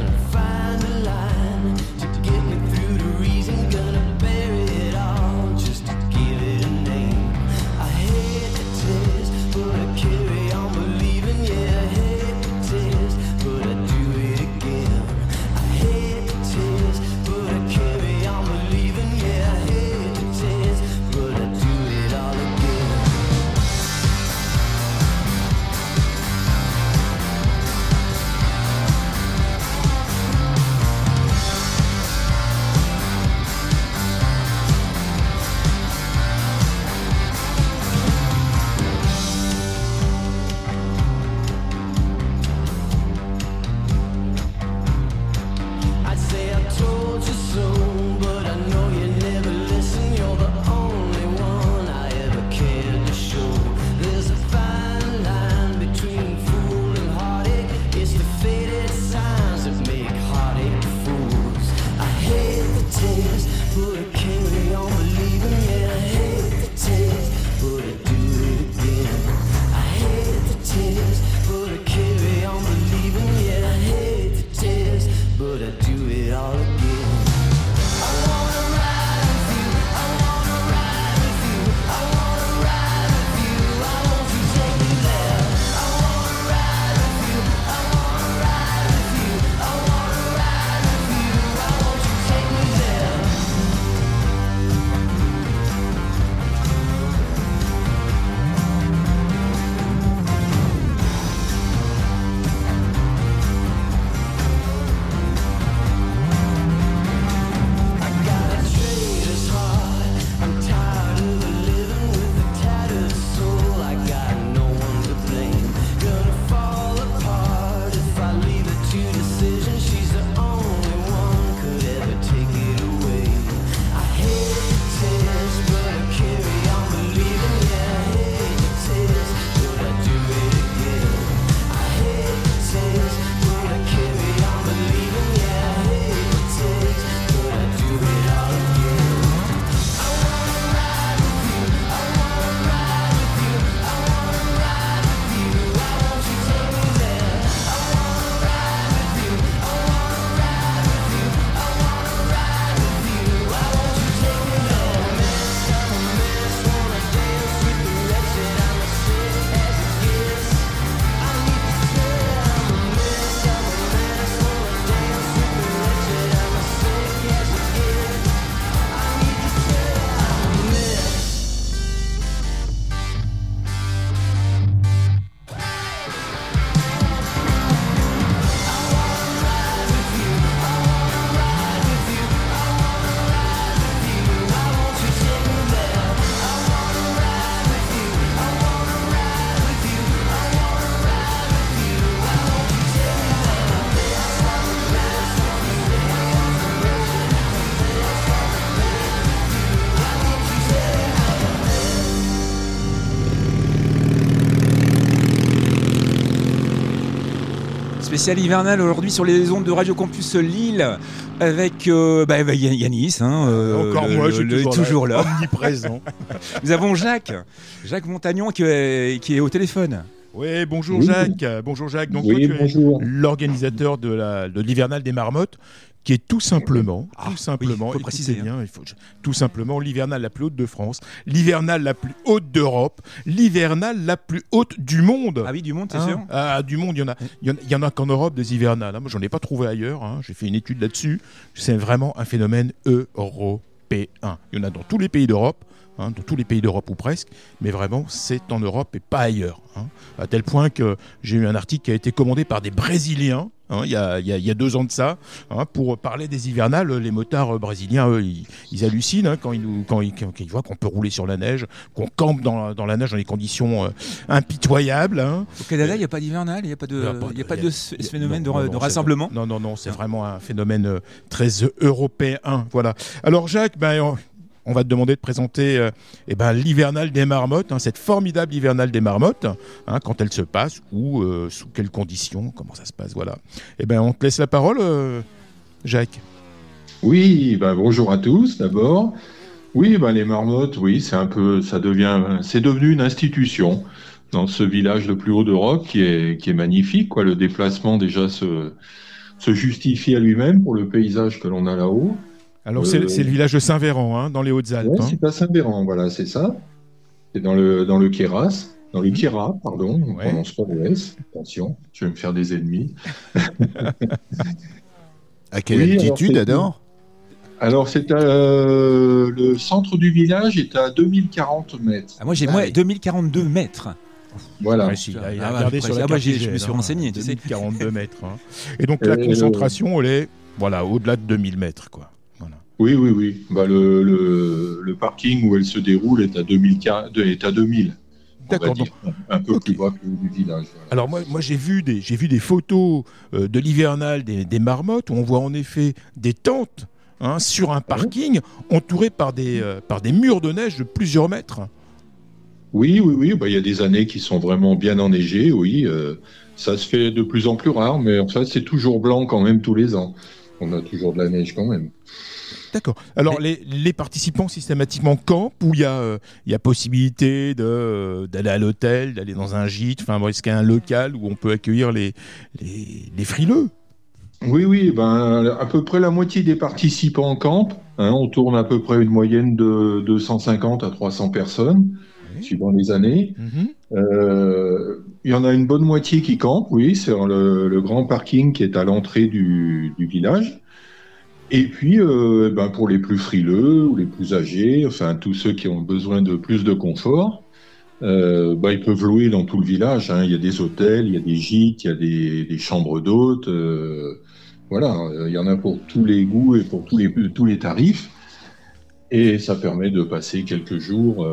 Spécial hivernal aujourd'hui sur les ondes de Radio Campus Lille avec Yanis. Encore moi, je suis toujours là. Omniprésent. Nous avons Jacques Montagnon qui est au téléphone. Oui, bonjour Jacques. Bonjour Jacques. Donc oui, toi, tu es l'organisateur de l'hivernal des marmottes, qui est tout simplement, tout simplement l'hivernal la plus haute de France, l'hivernal la plus haute d'Europe, l'hivernal la plus haute du monde. Ah oui, du monde, c'est sûr. Ah, du monde, il y en a qu'en Europe des hivernales. Moi, j'en ai pas trouvé ailleurs. J'ai fait une étude là-dessus. C'est vraiment un phénomène européen. Il y en a dans tous les pays d'Europe. Dans tous les pays d'Europe ou presque, mais vraiment c'est en Europe et pas ailleurs. À tel point que j'ai eu un article qui a été commandé par des Brésiliens il y a 2 ans de ça, pour parler des hivernales. Les motards brésiliens, eux, ils hallucinent quand ils voient qu'on peut rouler sur la neige, qu'on campe dans la neige dans des conditions impitoyables. Au Canada, il n'y a pas d'hivernal, il n'y a pas de ce phénomène de rassemblement. Non, c'est vraiment un phénomène très européen. Voilà. Alors Jacques, on va te demander de présenter l'hivernal des marmottes, cette formidable hivernale des marmottes, quand elle se passe ou sous quelles conditions, comment ça se passe, voilà. On te laisse la parole, Jacques. Oui, bonjour à tous d'abord. Oui, les marmottes, oui, c'est devenu une institution dans ce village le plus haut d'Europe qui est magnifique, quoi. Le déplacement déjà se justifie à lui-même pour le paysage que l'on a là-haut. Alors c'est le village de Saint-Véran, dans les Hautes-Alpes. Oui, c'est à Saint-Véran, voilà, c'est ça. C'est dans le Queyras, dans le Queyras, pardon, on prononce pas le S, attention, je vais me faire des ennemis. À quelle altitude, alors c'est le centre du village est à 2040 mètres. Moi j'ai 2042 mètres. Voilà. Je me suis renseigné. 2042 mètres. Et donc la concentration, elle est au-delà de 2000 mètres, quoi. Oui. Le parking où elle se déroule est à 2000. D'accord. Un peu plus bas que du village. Voilà. Alors moi j'ai vu des photos de l'hivernal des marmottes où on voit en effet des tentes sur un parking entourées par des murs de neige de plusieurs mètres. Oui. Il y a des années qui sont vraiment bien enneigées. Oui, ça se fait de plus en plus rare, mais en fait c'est toujours blanc quand même tous les ans. On a toujours de la neige quand même. D'accord. Alors les participants systématiquement campent ou il y a possibilité d'aller à l'hôtel, d'aller dans un gîte. Est-ce qu'il y a un local où on peut accueillir les frileux? Oui. À peu près la moitié des participants campent. On tourne à peu près une moyenne de 250 à 300 personnes, suivant les années. Il y en a une bonne moitié qui campent. Oui, c'est le grand parking qui est à l'entrée du village. Et puis, pour les plus frileux ou les plus âgés, tous ceux qui ont besoin de plus de confort, ils peuvent louer dans tout le village. Il y a des hôtels, il y a des gîtes, il y a des chambres d'hôtes. Il y en a pour tous les goûts et pour tous les tarifs. Et ça permet de passer quelques jours,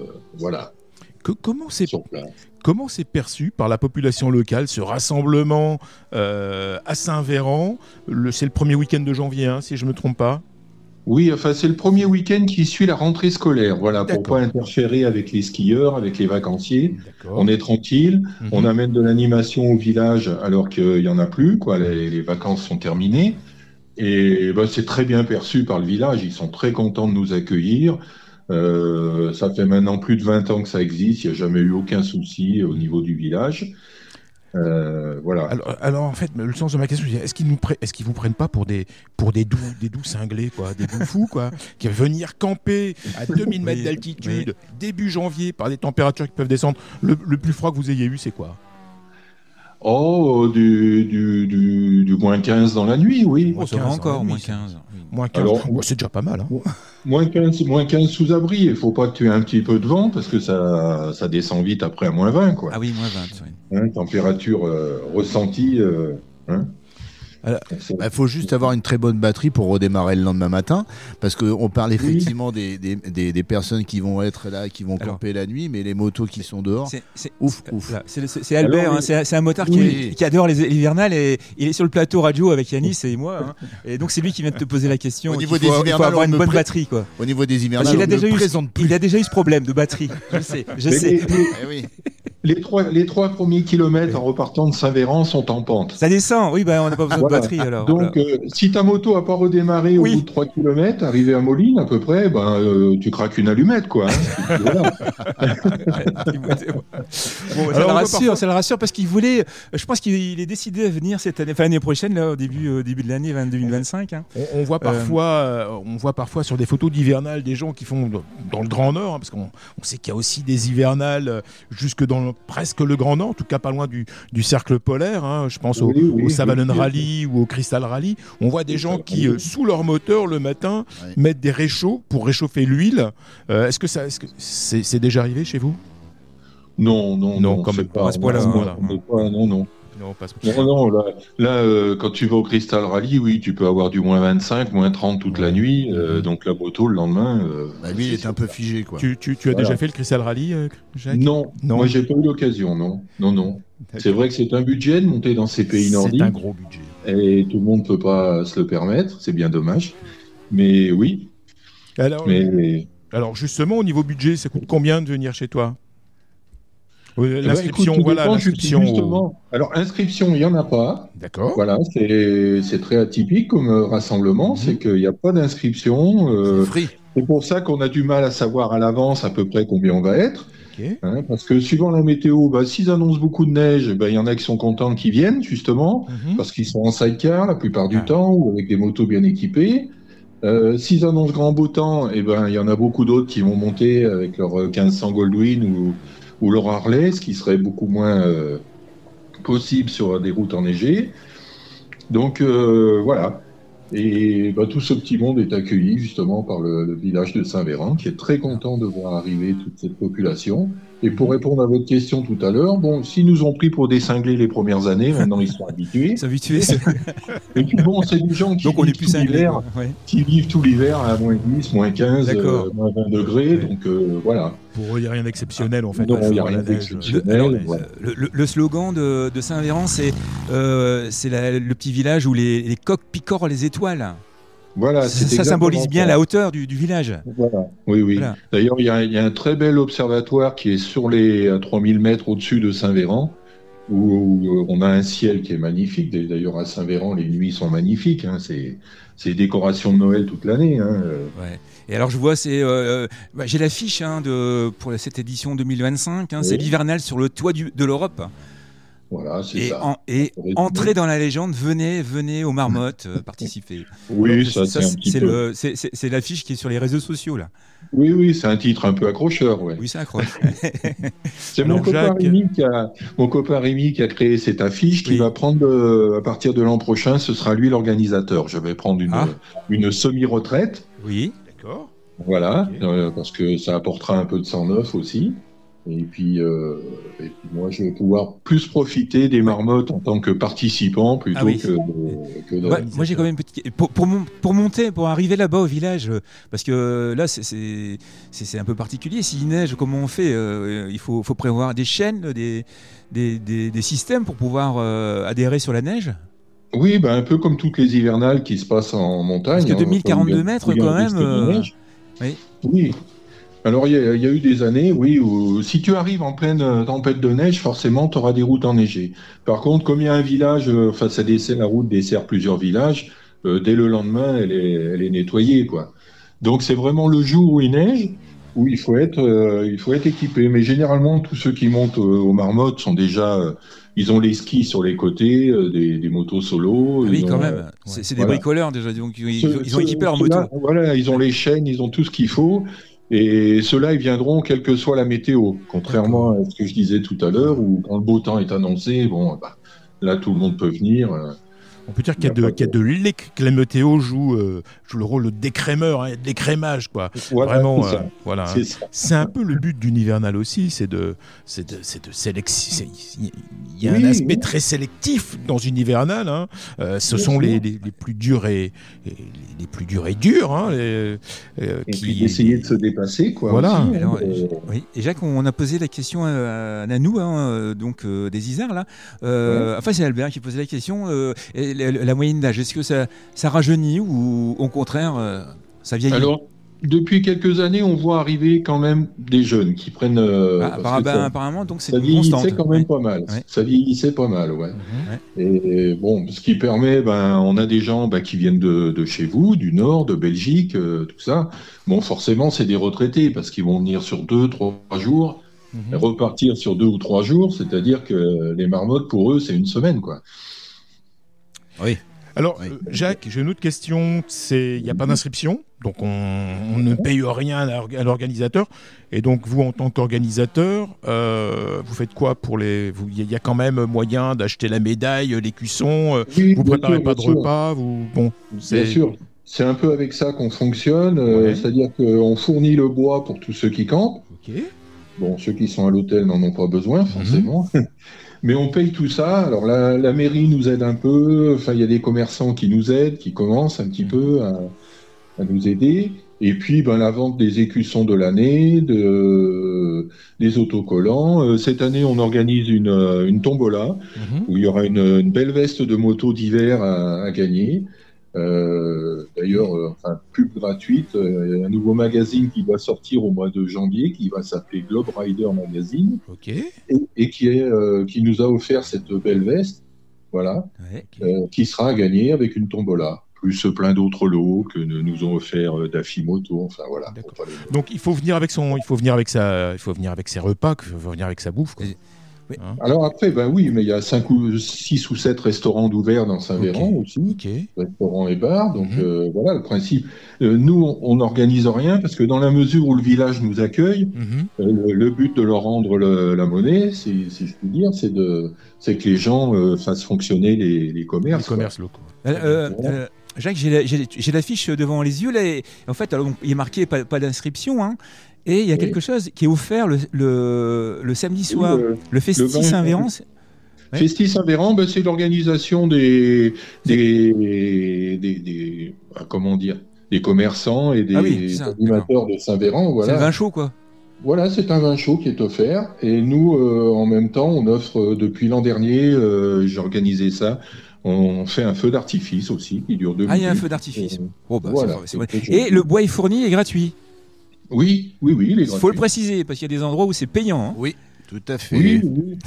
sur place. Comment c'est perçu par la population locale, ce rassemblement à Saint-Véran? C'est le premier week-end de janvier, si je ne me trompe pas. Oui, c'est le premier week-end qui suit la rentrée scolaire, pour ne pas interférer avec les skieurs, avec les vacanciers. D'accord. On est tranquille, on amène de l'animation au village alors qu'il n'y en a plus, les vacances sont terminées. Et c'est très bien perçu par le village, ils sont très contents de nous accueillir. Ça fait maintenant plus de 20 ans que ça existe, il n'y a jamais eu aucun souci au niveau du village. Alors en fait, le sens de ma question, est-ce qu'ils vous prennent pas pour des doux cinglés, des doux fous, qui veulent venir camper à 2000 mètres d'altitude début janvier par des températures qui peuvent descendre. Le plus froid que vous ayez eu, c'est quoi? Du moins 15 dans la nuit, oui. Ça va encore, moins 15. Moins 15, c'est déjà pas mal. Moins 15 sous abri. Il ne faut pas que tu aies un petit peu de vent parce que ça descend vite après à moins 20. Ah oui, moins 20. Température ressentie. Il faut juste avoir une très bonne batterie pour redémarrer le lendemain matin, parce qu'on parle effectivement des personnes qui vont être là, qui vont camper la nuit, mais les motos qui sont dehors, ouf. C'est Albert, c'est un motard qui adore les hivernales, et il est sur le plateau radio avec Yanis et moi, et donc c'est lui qui vient de te poser la question. Au niveau des hivernales, il faut avoir une bonne batterie, quoi. Au niveau des hivernales, il a déjà eu ce problème de batterie, je sais. les trois premiers kilomètres en repartant de Saint-Véran sont en pente. Ça descend, oui, on n'a pas besoin de batterie alors. Donc, si ta moto n'a pas redémarré au bout de 3 km, arrivé à Moline à peu près, tu craques une allumette, quoi. Hein. Bon, ça le rassure parce qu'il voulait. Je pense qu'il est décidé à venir cette année, l'année prochaine, là, au début de l'année 2025. Hein. On voit parfois sur des photos d'hivernales des gens qui font dans le Grand Nord, hein, parce qu'on sait qu'il y a aussi des hivernales jusque dans presque le Grand Nord, en tout cas pas loin du cercle polaire. Hein, je pense au Savanen Rally ou au Crystal Rally. On voit des gens qui, sous leur moteur le matin, mettent des réchauds pour réchauffer l'huile. Est-ce que c'est déjà arrivé chez vous ? Non, quand même pas. Non, là, quand tu vas au Crystal Rally, oui, tu peux avoir du moins 25, moins 30 toute la nuit. Donc la moto, le lendemain... lui, il est un peu figé, quoi. Tu as déjà fait le Crystal Rally, Jacques ? Non, moi, j'ai pas eu l'occasion, non. C'est vrai que c'est un budget de monter dans ces pays nordiques. C'est un gros budget. Et tout le monde ne peut pas se le permettre, c'est bien dommage. Mais oui. Alors justement, au niveau budget, ça coûte combien de venir chez toi ? L'inscription, Justement. Alors, inscription, il n'y en a pas. D'accord. Voilà, c'est très atypique comme rassemblement, c'est qu'il n'y a pas d'inscription. C'est free. C'est pour ça qu'on a du mal à savoir à l'avance à peu près combien on va être. Okay. Hein, parce que suivant la météo, s'ils annoncent beaucoup de neige, il y en a qui sont contents qu'ils viennent, justement, parce qu'ils sont en sidecar la plupart du temps, ou avec des motos bien équipées. S'ils annoncent grand beau temps, il y en a beaucoup d'autres qui vont monter avec leur 1500 Goldwyn ou leur Harley, ce qui serait beaucoup moins possible sur des routes enneigées. Donc voilà. Et tout ce petit monde est accueilli justement par le village de Saint-Véran, qui est très content de voir arriver toute cette population. Et pour répondre à votre question tout à l'heure, s'ils nous ont pris pour des cinglés les premières années, maintenant ils sont habitués. Et puis c'est des gens qui vivent tout l'hiver à moins 10, moins 15, moins 20 degrés. Donc voilà. Pour eux, il n'y a rien d'exceptionnel en fait. Non, il n'y a rien d'exceptionnel. Le slogan de Saint-Véran, c'est le petit village où les coqs picorent les étoiles. Voilà, ça symbolise bien la hauteur du village. Voilà. Oui. Voilà. D'ailleurs, il y a un très bel observatoire qui est à 3000 mètres au-dessus de Saint-Véran, où on a un ciel qui est magnifique. D'ailleurs, à Saint-Véran, les nuits sont magnifiques. Hein. C'est décoration de Noël toute l'année. Hein. Ouais. Et alors, je vois, j'ai l'affiche pour cette édition 2025. C'est l'hivernal sur le toit de l'Europe. Voilà, c'est ça. Entrer dans la légende, venez aux marmottes participer. Oui, donc, c'est un petit peu. C'est l'affiche qui est sur les réseaux sociaux là. Oui, c'est un titre un peu accrocheur, ouais. Oui, c'est accroche. C'est mon copain Rémi qui a créé cette affiche, qui va prendre à partir de l'an prochain, ce sera lui l'organisateur. Je vais prendre une semi-retraite. Oui, d'accord. Voilà, parce que ça apportera un peu de sang neuf aussi. Et puis moi, je vais pouvoir plus profiter des marmottes en tant que participant plutôt que de... Moi, j'ai quand même une petite... Pour arriver là-bas au village, parce que là, c'est un peu particulier. S'il neige, comment on fait ? Il faut prévoir des chaînes, des systèmes pour pouvoir adhérer sur la neige ? Oui, un peu comme toutes les hivernales qui se passent en montagne. Parce que 2042 mètres, quand même... Oui. Alors, il y a eu des années, où si tu arrives en pleine tempête de neige, forcément, tu auras des routes enneigées. Par contre, comme il y a un village, la route dessert plusieurs villages, dès le lendemain, elle est nettoyée, quoi. Donc, c'est vraiment le jour où il neige, où il faut être équipé. Mais généralement, tous ceux qui montent aux marmottes sont déjà... ils ont les skis sur les côtés, des motos solo. Oui, quand même. C'est des bricoleurs, déjà. Donc, ils ont équipé leur moto. Voilà, ils ont les chaînes, ils ont tout ce qu'il faut. Et ceux-là, ils viendront quelle que soit la météo, contrairement à ce que je disais tout à l'heure, où quand le beau temps est annoncé, là, tout le monde peut venir. On peut dire que la météo joue le rôle de décrémeur, de décrémage, quoi. Voilà, vraiment, voilà. C'est un peu le but d'une hivernale aussi, c'est de sélectionner. Il y a un aspect très sélectif dans une hivernale. Hein. Ce sont les plus durs et les plus durs et durs, hein, qui essayer de se dépasser, quoi. Voilà. Aussi, alors, oui. Et Jacques, on a posé la question à Nanou, donc des Isards là. Enfin, c'est Albert qui posait la question. La moyenne d'âge, est-ce que ça rajeunit ou au contraire ça vieillit ? Alors, depuis quelques années, on voit arriver quand même des jeunes qui prennent. Apparemment, donc c'est ça une constante. vieillissait quand même pas mal. Ouais. Ça vieillissait pas mal, ouais. Et bon, ce qui permet, on a des gens qui viennent de chez vous, du Nord, de Belgique, tout ça. Bon, forcément, c'est des retraités parce qu'ils vont venir sur 2-3 jours, et repartir sur 2 ou 3 jours. C'est-à-dire que les marmottes, pour eux, c'est une semaine, quoi. Oui. Alors, Jacques, j'ai une autre question. Il n'y a pas d'inscription, donc on ne paye rien à l'organisateur. Et donc, vous, en tant qu'organisateur, vous faites quoi pour les... Il y a quand même moyen d'acheter la médaille, les cuissons, vous préparez pas de repas, Bon, bien sûr. C'est un peu avec ça qu'on fonctionne, c'est-à-dire qu'on fournit le bois pour tous ceux qui campent. Bon, ceux qui sont à l'hôtel n'en ont pas besoin, forcément. Mais on paye tout ça. Alors la mairie nous aide un peu. Enfin, il y a des commerçants qui nous aident, qui commencent un petit peu à nous aider. Et puis, la vente des écussons de l'année, des autocollants. Cette année, on organise une tombola où il y aura une belle veste de moto d'hiver à gagner. D'ailleurs, pub gratuite, un nouveau magazine qui va sortir au mois de janvier, qui va s'appeler Globe Rider Magazine, et qui nous a offert cette belle veste, voilà, qui sera à gagner avec une tombola, plus plein d'autres lots que nous ont offert Dafimoto, enfin voilà. Donc il faut venir avec ses repas, il faut venir avec sa bouffe, quoi. Oui. Alors après, oui, mais il y a 6 ou 7 restaurants d'ouverts dans Saint-Véran aussi, restaurants et bars, donc voilà le principe. Nous, on n'organise rien parce que dans la mesure où le village nous accueille, le but de leur rendre la monnaie, si je puis dire, c'est que les gens fassent fonctionner les commerces. Les commerces locaux. Jacques, j'ai l'affiche devant les yeux là, et en fait, alors, il est marqué pas d'inscription, hein. Et il y a quelque chose qui est offert le samedi soir, le Festi Saint-Véran. Festi Saint-Véran, c'est l'organisation des commerçants et des animateurs de Saint-Véran. Voilà. C'est le vin chaud, quoi. Voilà, c'est un vin chaud qui est offert. Et nous, en même temps, on offre, depuis l'an dernier, j'ai organisé ça, on fait un feu d'artifice aussi, qui dure 2 minutes. Ah, il y a un feu d'artifice. Voilà, c'est vrai. Et le bois est fourni et gratuit. Oui, il est gratuit. Il faut le préciser, parce qu'il y a des endroits où c'est payant. Hein. Oui, tout à fait. Oui.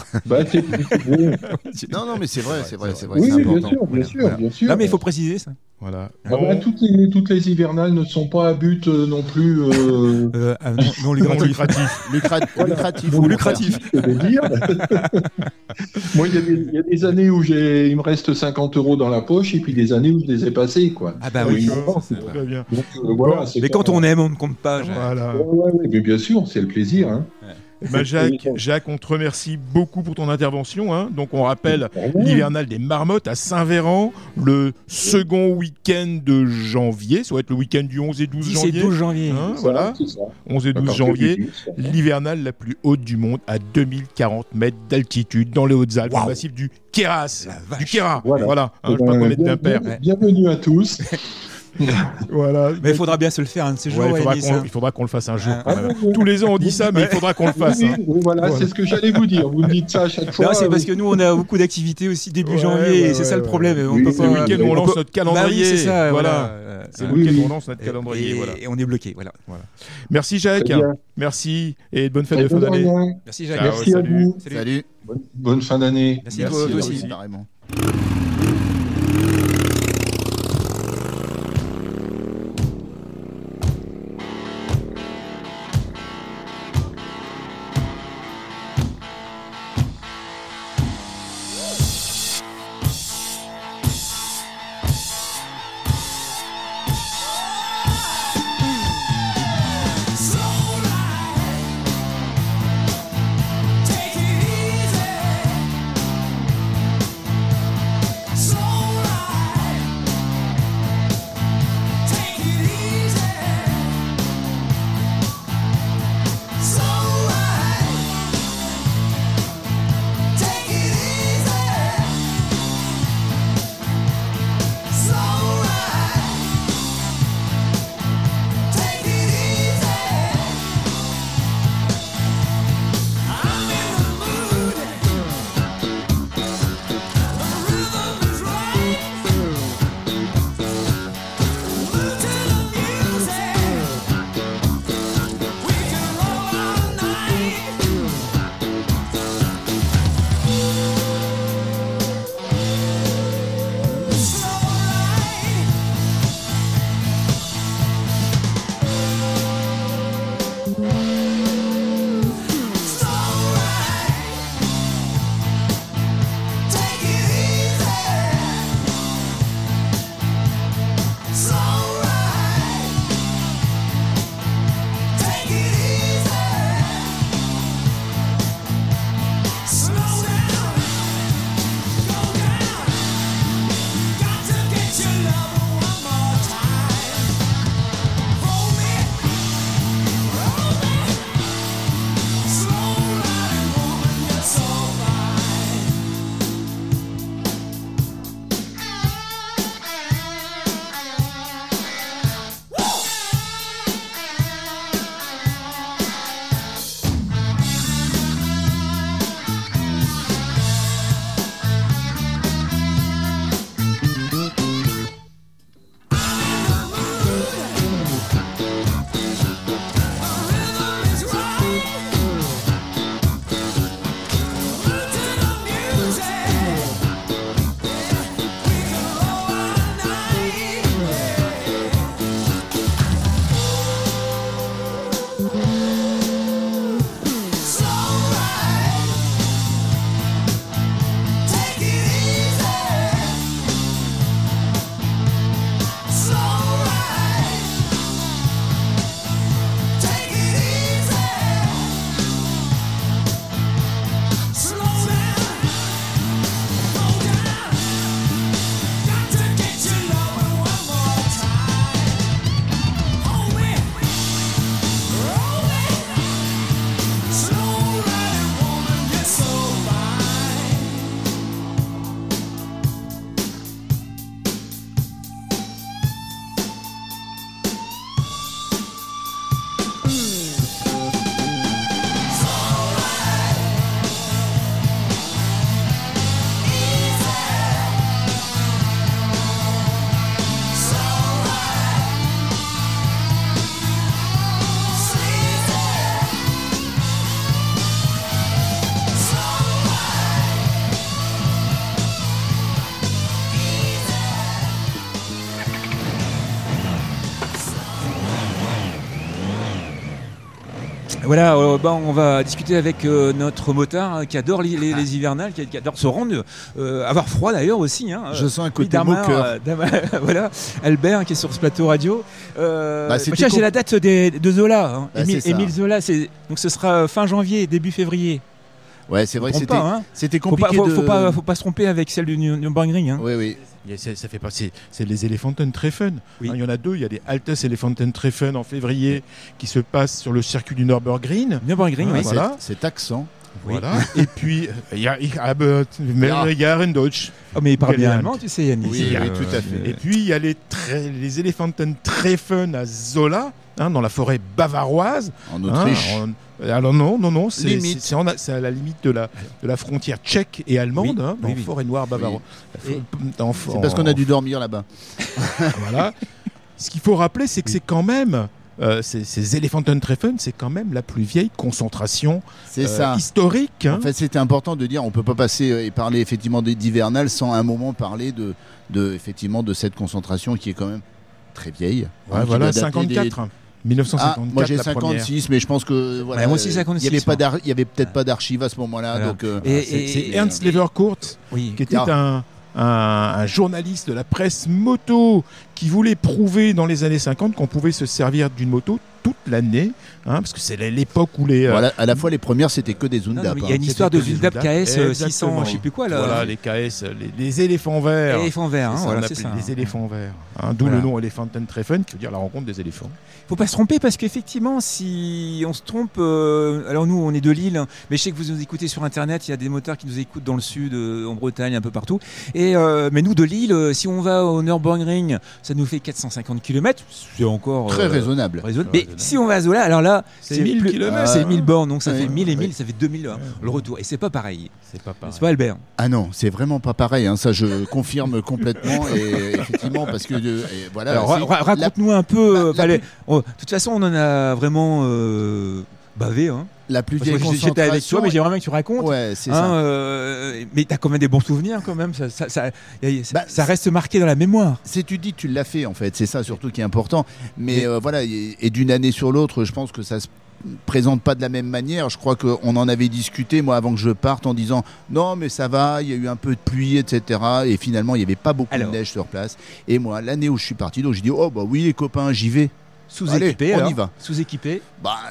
Non, mais c'est vrai. Oui, c'est important. bien sûr. Non, mais il faut préciser ça. Voilà. Toutes les hivernales ne sont pas à but non plus. Non lucratif. Lucratif. Je veux dire. Moi, il y a des années où il me reste 50 € dans la poche, et puis des années où je les ai passés, quoi. Ah bah oui. C'est très bien. Donc, voilà, mais quand on aime, on ne compte pas. Voilà. Ouais, mais bien sûr, c'est le plaisir. Hein. Jacques, on te remercie beaucoup pour ton intervention. Hein. Donc, on rappelle l'hivernale des marmottes à Saint-Véran, le second week-end de janvier. Ça va être le week-end du 11 et 12 janvier. 10 et 12 janvier. Hein, voilà. 11 et 12 janvier. L'hivernale la plus haute du monde, à 2040 mètres d'altitude, dans les Hautes-Alpes, dans le massif du Queyras. Du Queyras. Voilà. Hein, je ne sais pas qu'on est de Quimper. Bienvenue à tous. Voilà. Mais il faudra bien se le faire un de ces jours. Il faudra qu'on le fasse un jour. Tous les ans on dit ça, mais il faudra qu'on le fasse. Voilà, c'est ce que j'allais vous dire. Vous me dites ça à chaque fois. Non, c'est parce que nous on a beaucoup d'activités aussi début janvier, et c'est ça le problème. C'est le week-end où on lance notre calendrier. C'est ça, voilà. C'est le week-end où on lance notre calendrier. Et on est bloqué. Voilà. Merci Jacques. Merci et bonne fête de fin d'année. Merci Jacques. Merci à vous. Salut. Bonne fin d'année. Merci à vous aussi. Carrément. Take it easy. Voilà, on va discuter avec notre motard qui adore les hivernales, qui adore se rendre, avoir froid d'ailleurs aussi. Hein. Je sens un côté Damar, moqueur. Voilà, Albert qui est sur ce plateau radio. c'était Tiens, j'ai la date de Zola. Hein. Bah, c'est ça. Émile Zola, donc ce sera fin janvier, début février. Ouais, c'est vrai que c'était Faut compliqué. pas se tromper avec celle du Nürburgring. Hein. Oui, oui. Ça fait partie. C'est les Elefantentreffen. Oui. Hein, il y en a deux. Il y a les Altes Elefantentreffen en février qui se passent sur le circuit du Nürburgring. Nürburgring, oui. Voilà. Cet accent. Voilà. Et puis, il y a mehrere Jahre in Deutsch. Oh, mais il parle bien allemand, tu sais, Yannis. Oui, tout à fait. Et puis, il y a les Elefantentreffen à Zola, dans la forêt bavaroise. En Autriche. Alors non, c'est à la limite de la frontière tchèque et allemande, dans forêt noire bavaroise. C'est parce qu'on a dû dormir là-bas. Voilà. Ce qu'il faut rappeler, c'est que c'est quand même ces Elefantentreffen, c'est quand même la plus vieille concentration historique. En fait, c'était important de dire, on peut pas passer et parler effectivement d'hivernales sans à un moment parler effectivement de cette concentration qui est quand même très vieille. Ouais, voilà, 54. 1954. Moi j'ai la 56, première. mais je pense que voilà, moi aussi 56. Il y avait peut-être pas d'archives à ce moment-là. Voilà. Donc c'est Ernst Leverkurt qui était un journaliste de la presse moto qui voulait prouver dans les années 50 qu'on pouvait se servir d'une moto toute l'année, parce que c'est l'époque où les... Voilà, à la fois les premières c'était que des Zundap. Il y a une histoire de Zundap KS 600, je sais plus quoi là. Voilà, les KS, les éléphants verts. Éléphants verts, c'est ça. Les éléphants verts. D'où le nom Elefantentreffen, qui veut dire la rencontre des éléphants. Faut pas se tromper parce qu'effectivement, si on se trompe, alors nous on est de Lille, mais je sais que vous nous écoutez sur internet, il y a des motards qui nous écoutent dans le sud, en Bretagne, un peu partout. Et mais nous de Lille, si on va au Nürburgring, ça nous fait 450 km, c'est encore très raisonnable. Mais si on va à Zola, alors là, c'est 1000 km, c'est 1000 bornes, donc ça fait 1000 et 1000, ça fait 2000 le retour. Et c'est pas pareil. C'est pas Albert. Ah non, c'est vraiment pas pareil. Ça, je confirme complètement. Et effectivement, parce que voilà. Alors raconte-nous un peu. De toute façon, on en a vraiment bavé. La plus vieille concentration. J'étais avec toi, mais j'aimerais bien que tu racontes. Ouais, c'est ça. Mais t'as quand même des bons souvenirs, quand même. Ça reste marqué dans la mémoire. Tu dis, tu l'as fait, en fait. C'est ça surtout qui est important. Mais voilà, et d'une année sur l'autre, je pense que ça se présente pas de la même manière. Je crois qu'on en avait discuté, moi, avant que je parte, en disant non, mais ça va, il y a eu un peu de pluie, etc. Et finalement, il n'y avait pas beaucoup de neige sur place. Et moi, l'année où je suis parti, donc j'ai dit, oh, bah oui, les copains, j'y vais. Sous-équipé, on y va. Sous-équipé.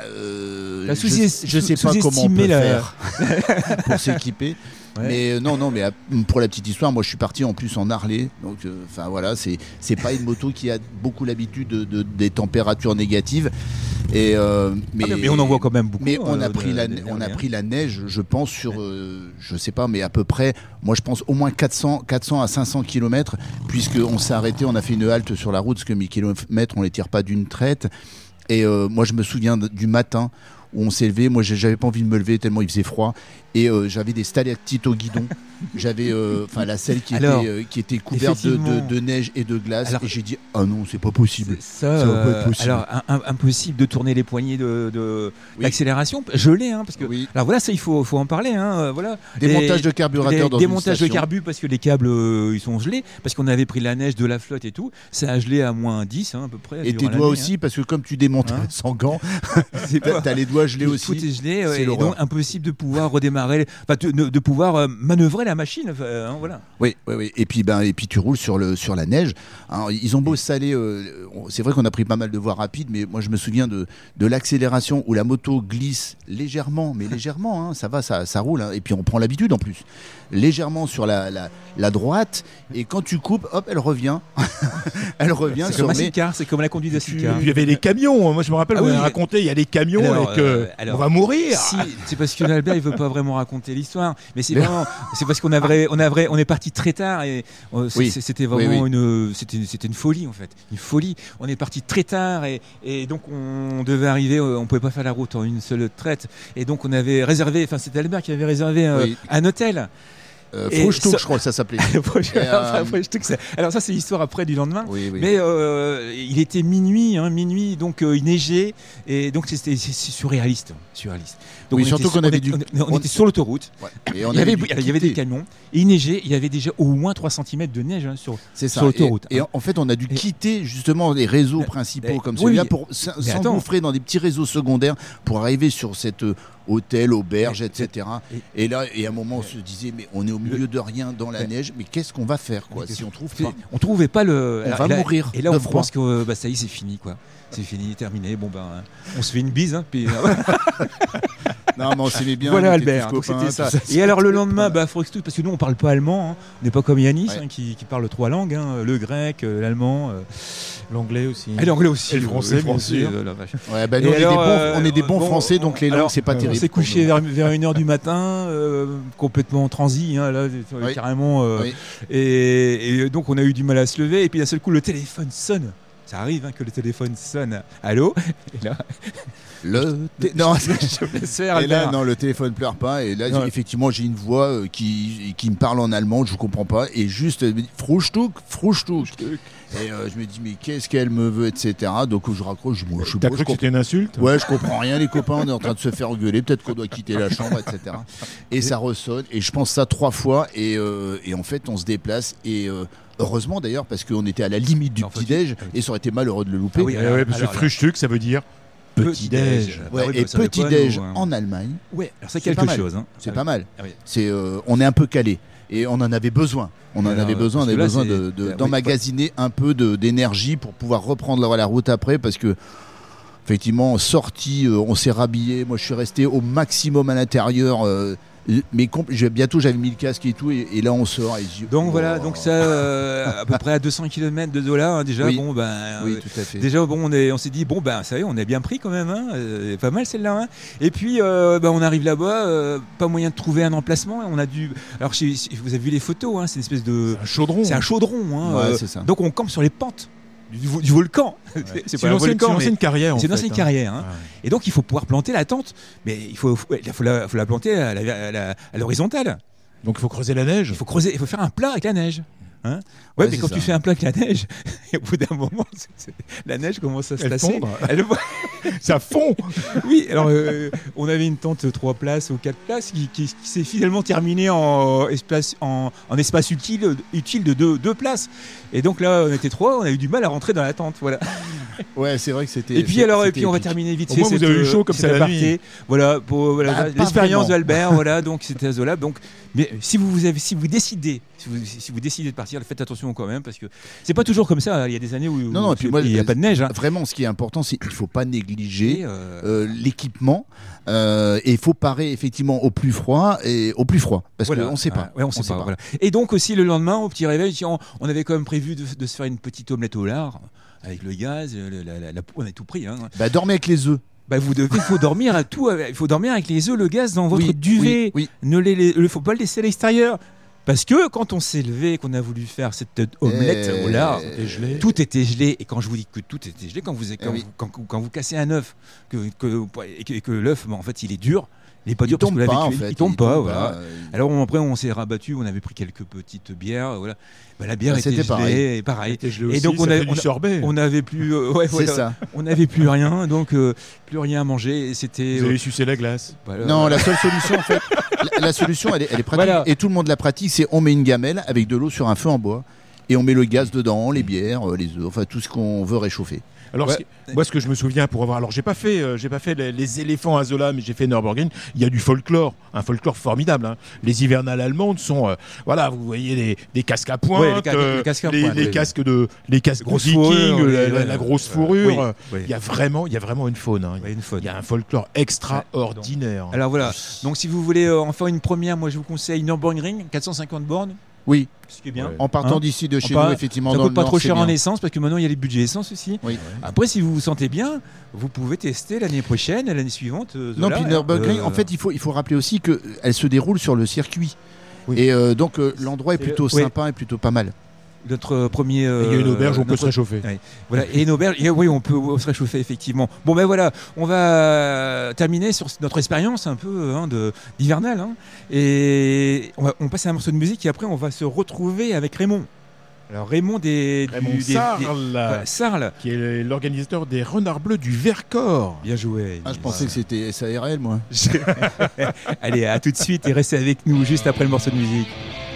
Je sais pas comment on peut faire pour s'équiper. Ouais. Mais pour la petite histoire, moi je suis parti en plus en Harley, donc voilà, c'est pas une moto qui a beaucoup l'habitude des températures négatives. Mais on en voit quand même beaucoup. Mais on a pris la neige, je pense sur, je sais pas, mais à peu près, moi je pense au moins 400 à 500 km, puisqu'on s'est arrêté, on a fait une halte sur la route, parce que 1000 km on les tire pas d'une traite. Et moi je me souviens du matin où on s'est levé, moi j'avais pas envie de me lever tellement il faisait froid, et j'avais des stalactites au guidon, j'avais la selle qui était couverte de neige et de glace, et j'ai dit ah non, c'est pas possible, ça va pas être possible. Alors impossible de tourner les poignées d'accélération gelé, parce que alors voilà, ça il faut en parler, voilà. Démontage de carburateur dans démontage une de carbu parce que les câbles ils sont gelés, parce qu'on avait pris la neige de la flotte et tout, ça a gelé à moins 10 à peu près. Et tes doigts aussi, parce que comme tu démontes sans gants, t'as les doigts gelés aussi. Tout est gelé, et donc impossible de pouvoir redémarrer, de pouvoir manœuvrer la machine, voilà. Oui. Et puis tu roules sur la neige. Ils ont beau saler, c'est vrai qu'on a pris pas mal de voies rapides, mais moi je me souviens de l'accélération où la moto glisse légèrement, ça va, ça roule, et puis on prend l'habitude en plus. Légèrement sur la droite, et quand tu coupes, hop, elle revient. Elle revient. C'est comme un sidecar, c'est comme la conduite d'un sidecar. Puis il y avait les camions. Moi je me rappelle, vous avez raconté, il y a les camions on va mourir. Si, c'est parce que Albert il veut pas vraiment raconter l'histoire, mais c'est parce qu'on est parti très tard, et c'était vraiment c'était une folie en fait, une folie. On est parti très tard, et donc on devait arriver, on pouvait pas faire la route en une seule traite, et donc on avait réservé, c'était Albert qui avait réservé un hôtel. Frühstück, je crois que ça s'appelait. Alors ça c'est l'histoire après du lendemain. Oui. Mais il était minuit, donc il neigeait et donc c'est surréaliste. Donc oui, surtout qu'on avait on était sur l'autoroute. Ouais. Et il y avait des camions et il neigeait. Il y avait déjà au moins 3 cm de neige sur l'autoroute. Et en fait, on a dû quitter justement les réseaux principaux comme celui-là pour s'engouffrer dans des petits réseaux secondaires pour arriver sur cet hôtel, auberge, etc. Et là, à un moment, on se disait, mais on est au milieu de rien dans la neige, mais qu'est-ce qu'on va faire si on trouve pas On trouvait pas le. On va mourir. Et là, on pense que ça y est, c'est fini, quoi. C'est fini, terminé. Bon on se fait une bise, puis. Non, mais on s'aimait bien. Voilà Albert, donc c'était ça. Et alors le lendemain, Frühstück, parce que nous on parle pas allemand, on n'est pas comme Yanis qui parle 3 langues, le grec, l'allemand, l'anglais aussi. Et l'anglais aussi, et le français, bien sûr. Nous, on est des bons Français, donc les langues c'est pas terrible. On s'est couché vers 1h du matin, complètement transi, là, carrément. Et donc on a eu du mal à se lever, et puis d'un seul coup le téléphone sonne. Ça arrive que le téléphone sonne. Allô ? Et là. Non, le téléphone pleure pas. Et là, effectivement, j'ai une voix qui me parle en allemand, je ne comprends pas. Et juste, Frühstück. Et je me dis, mais qu'est-ce qu'elle me veut, etc. Donc je raccroche. T'as cru que c'était une insulte ? Ouais, je comprends rien, les copains. On est en train de se faire engueuler. Peut-être qu'on doit quitter la chambre, etc. Et ça ressonne. Et je pense ça 3 fois. Et en fait, on se déplace. Et. Heureusement d'ailleurs, parce qu'on était à la limite du petit-déj et ça aurait été malheureux de le louper. Parce que Frühstück, ça veut dire petit-déj. Et petit-déj en Allemagne. Ouais, alors c'est quelque chose. C'est pas mal. On est un peu calé et on en avait besoin. On avait besoin d'emmagasiner un peu d'énergie pour pouvoir reprendre la route après, parce que effectivement, sorti, on s'est rhabillé. Moi, je suis resté au maximum à l'intérieur. Mais bientôt j'avais mis le casque et tout, et là on sort. Donc voilà, donc ça à peu près à 200 km de Zola, déjà. Oui, tout à fait. Déjà on s'est dit ça y est, on est bien pris quand même, pas mal celle-là. Et puis on arrive là-bas, pas moyen de trouver un emplacement. On a dû. Alors vous avez vu les photos, c'est une espèce de. C'est un chaudron. C'est ça. Donc on campe sur les pentes du volcan. C'est pas un volcan, c'est une ancienne carrière. C'est une ancienne carrière. Et donc il faut pouvoir planter la tente, mais il faut la planter à l'horizontale. Donc il faut creuser la neige. Il faut faire un plat avec la neige. Mais quand tu fais un plat avec la neige, au bout d'un moment, la neige commence à se tasser. Ça fond. Oui, alors on avait une tente 3 places ou 4 places qui s'est finalement terminée en espace utile de 2 places. Et donc là, on était 3, on a eu du mal à rentrer dans la tente. Voilà. Ouais, c'est vrai que c'était. Et puis on va terminer vite fait. Au moins, vous avez eu chaud comme ça la nuit. Voilà, pour l'expérience d'Albert. Voilà, donc c'était à Zola. Donc, mais si vous décidez de partir, faites attention quand même, parce que c'est pas toujours comme ça. Il y a des années où il n'y a pas de neige. Vraiment, ce qui est important, c'est qu'il faut pas négliger l'équipement. Et il faut parer effectivement au plus froid, parce qu'on ne sait pas. On sait pas. Voilà. Et donc aussi le lendemain, au petit réveil, on avait quand même prévu de se faire une petite omelette au lard avec le gaz. On a tout pris. Dormez avec les œufs. Il faut dormir avec les œufs, le gaz dans votre duvet. Oui. Il faut pas le laisser à l'extérieur. Parce que quand on s'est levé, qu'on a voulu faire cette omelette au lard, tout était gelé. Et quand je vous dis que tout était gelé, quand vous cassez un œuf, et que l'œuf, en fait, il est dur. Il n'est pas dur parce que vous l'avez cuit. Il tombe pas. Voilà. Alors après, on s'est rabattu. On avait pris quelques petites bières. Voilà. La bière était gelée, pareil. Et donc on n'avait plus. On n'avait plus rien, donc plus rien à manger. Et c'était. Vous avez sucé la glace. Voilà. Non, la seule solution en fait, la solution elle est pratique, et tout le monde la pratique. C'est on met une gamelle avec de l'eau sur un feu en bois et on met le gaz dedans, les bières, les œufs, enfin tout ce qu'on veut réchauffer. Alors moi, ce que je me souviens pour avoir, alors j'ai pas fait les éléphants à Zola, mais j'ai fait Nürburgring. Il y a du folklore, un folklore formidable. Les hivernales allemandes sont, vous voyez des casques à pointe, les casques grosse vikings, la grosse fourrure. Il y a vraiment une faune. Il y a un folklore extraordinaire. Alors voilà. Donc si vous voulez en faire une première, moi je vous conseille Nürburgring, 450 bornes. Oui, ce qui est bien. En partant d'ici de chez nous, effectivement, ça dans coûte pas le trop cher Nord, en essence, parce que maintenant il y a les budgets essence aussi. Oui. Après, si vous vous sentez bien, vous pouvez tester l'année prochaine, l'année suivante. Non, puis Nürburgring, en fait, il faut rappeler aussi qu'elle se déroule sur le circuit. Oui. Et donc l'endroit est plutôt sympa et plutôt pas mal. Notre premier. Il y a une auberge, on peut se réchauffer. Ouais. Voilà, et une auberge, oui, on peut se réchauffer effectivement. Bon ben voilà, on va terminer sur notre expérience un peu d'hivernale, et on passe à un morceau de musique et après on va se retrouver avec Raymond. Alors Raymond Sarle, qui est l'organisateur des Renards Bleus du Vercors. Bien joué. Je pensais que c'était SARL, moi. Allez, à tout de suite et restez avec nous juste après le morceau de musique.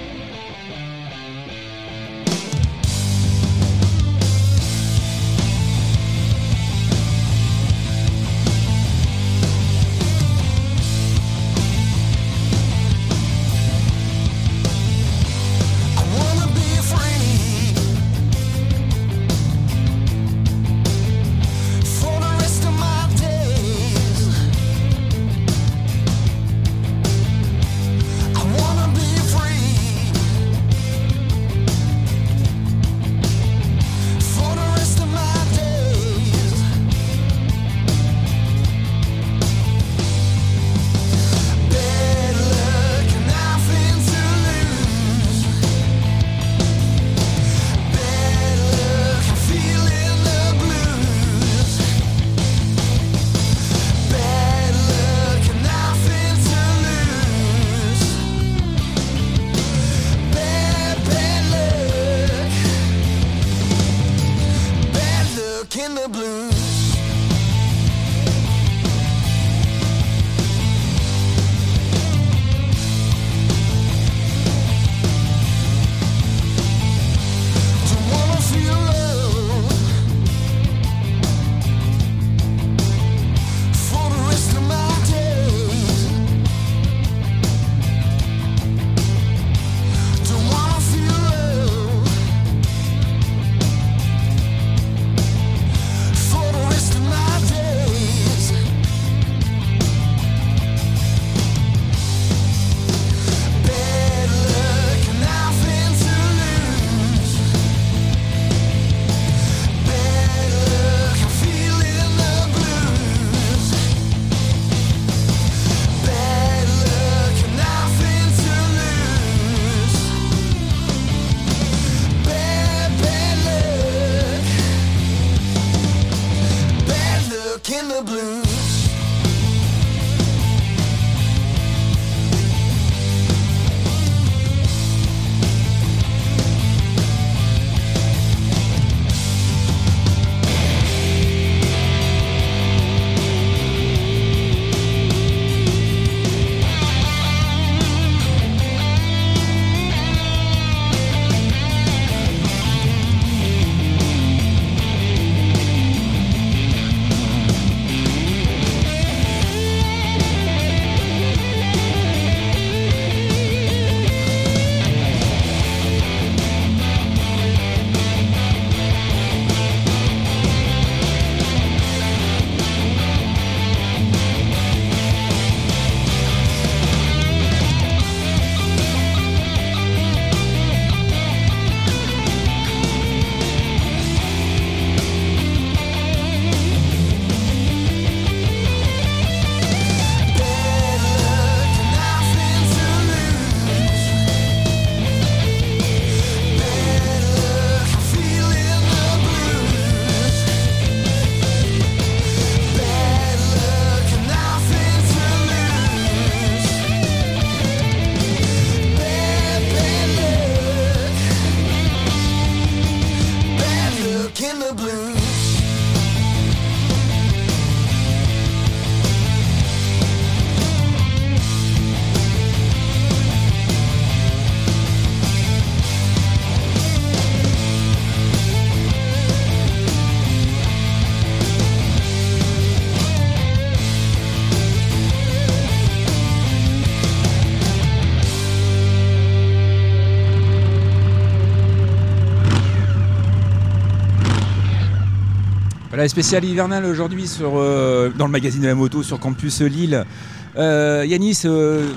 Voilà, spécial hivernal aujourd'hui dans le magazine de la moto sur Campus Lille. Yanis,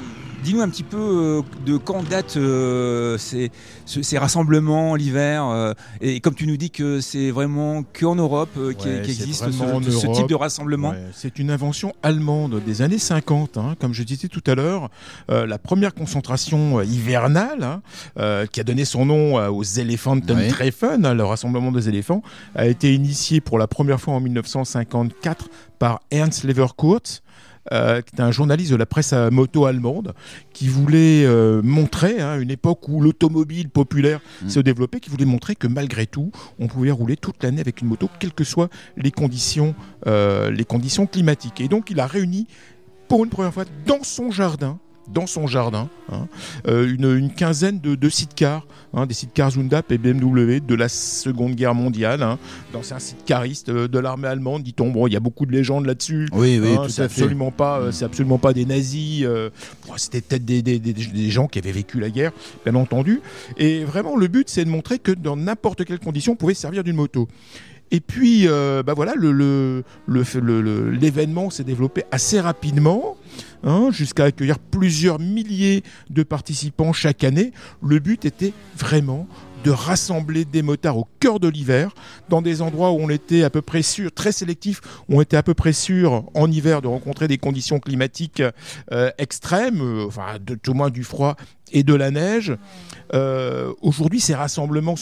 Dis-nous un petit peu de quand datent ces rassemblements l'hiver. Et comme tu nous dis que c'est vraiment qu'en Europe qu'existe ce type de rassemblement. Ouais, c'est une invention allemande des années 50. Comme je disais tout à l'heure, la première concentration hivernale qui a donné son nom aux Elefanten-Treffen, le rassemblement des éléphants, a été initiée pour la première fois en 1954 par Ernst Leverkurz, qui est un journaliste de la presse à moto allemande, qui voulait montrer, une époque où l'automobile populaire se développait, qui voulait montrer que malgré tout, on pouvait rouler toute l'année avec une moto, quelles que soient les conditions climatiques. Et donc il a réuni pour une première fois dans son jardin, une quinzaine de sidecars, des sidecars Zundap et BMW de la Seconde Guerre mondiale, d'anciens sidecaristes de l'armée allemande, dit-on. Bon, il y a beaucoup de légendes là-dessus. Oui, tout c'est à fait. C'est absolument pas des nazis. C'était peut-être des gens qui avaient vécu la guerre, bien entendu. Et vraiment, le but, c'est de montrer que dans n'importe quelle condition, on pouvait se servir d'une moto. Et puis, l'événement s'est développé assez rapidement, jusqu'à accueillir plusieurs milliers de participants chaque année. Le but était vraiment de rassembler des motards au cœur de l'hiver, dans des endroits où on était à peu près sûr, très sélectifs, où on était à peu près sûr en hiver de rencontrer des conditions climatiques extrêmes, tout au moins du froid et de la neige. Aujourd'hui, ces rassemblements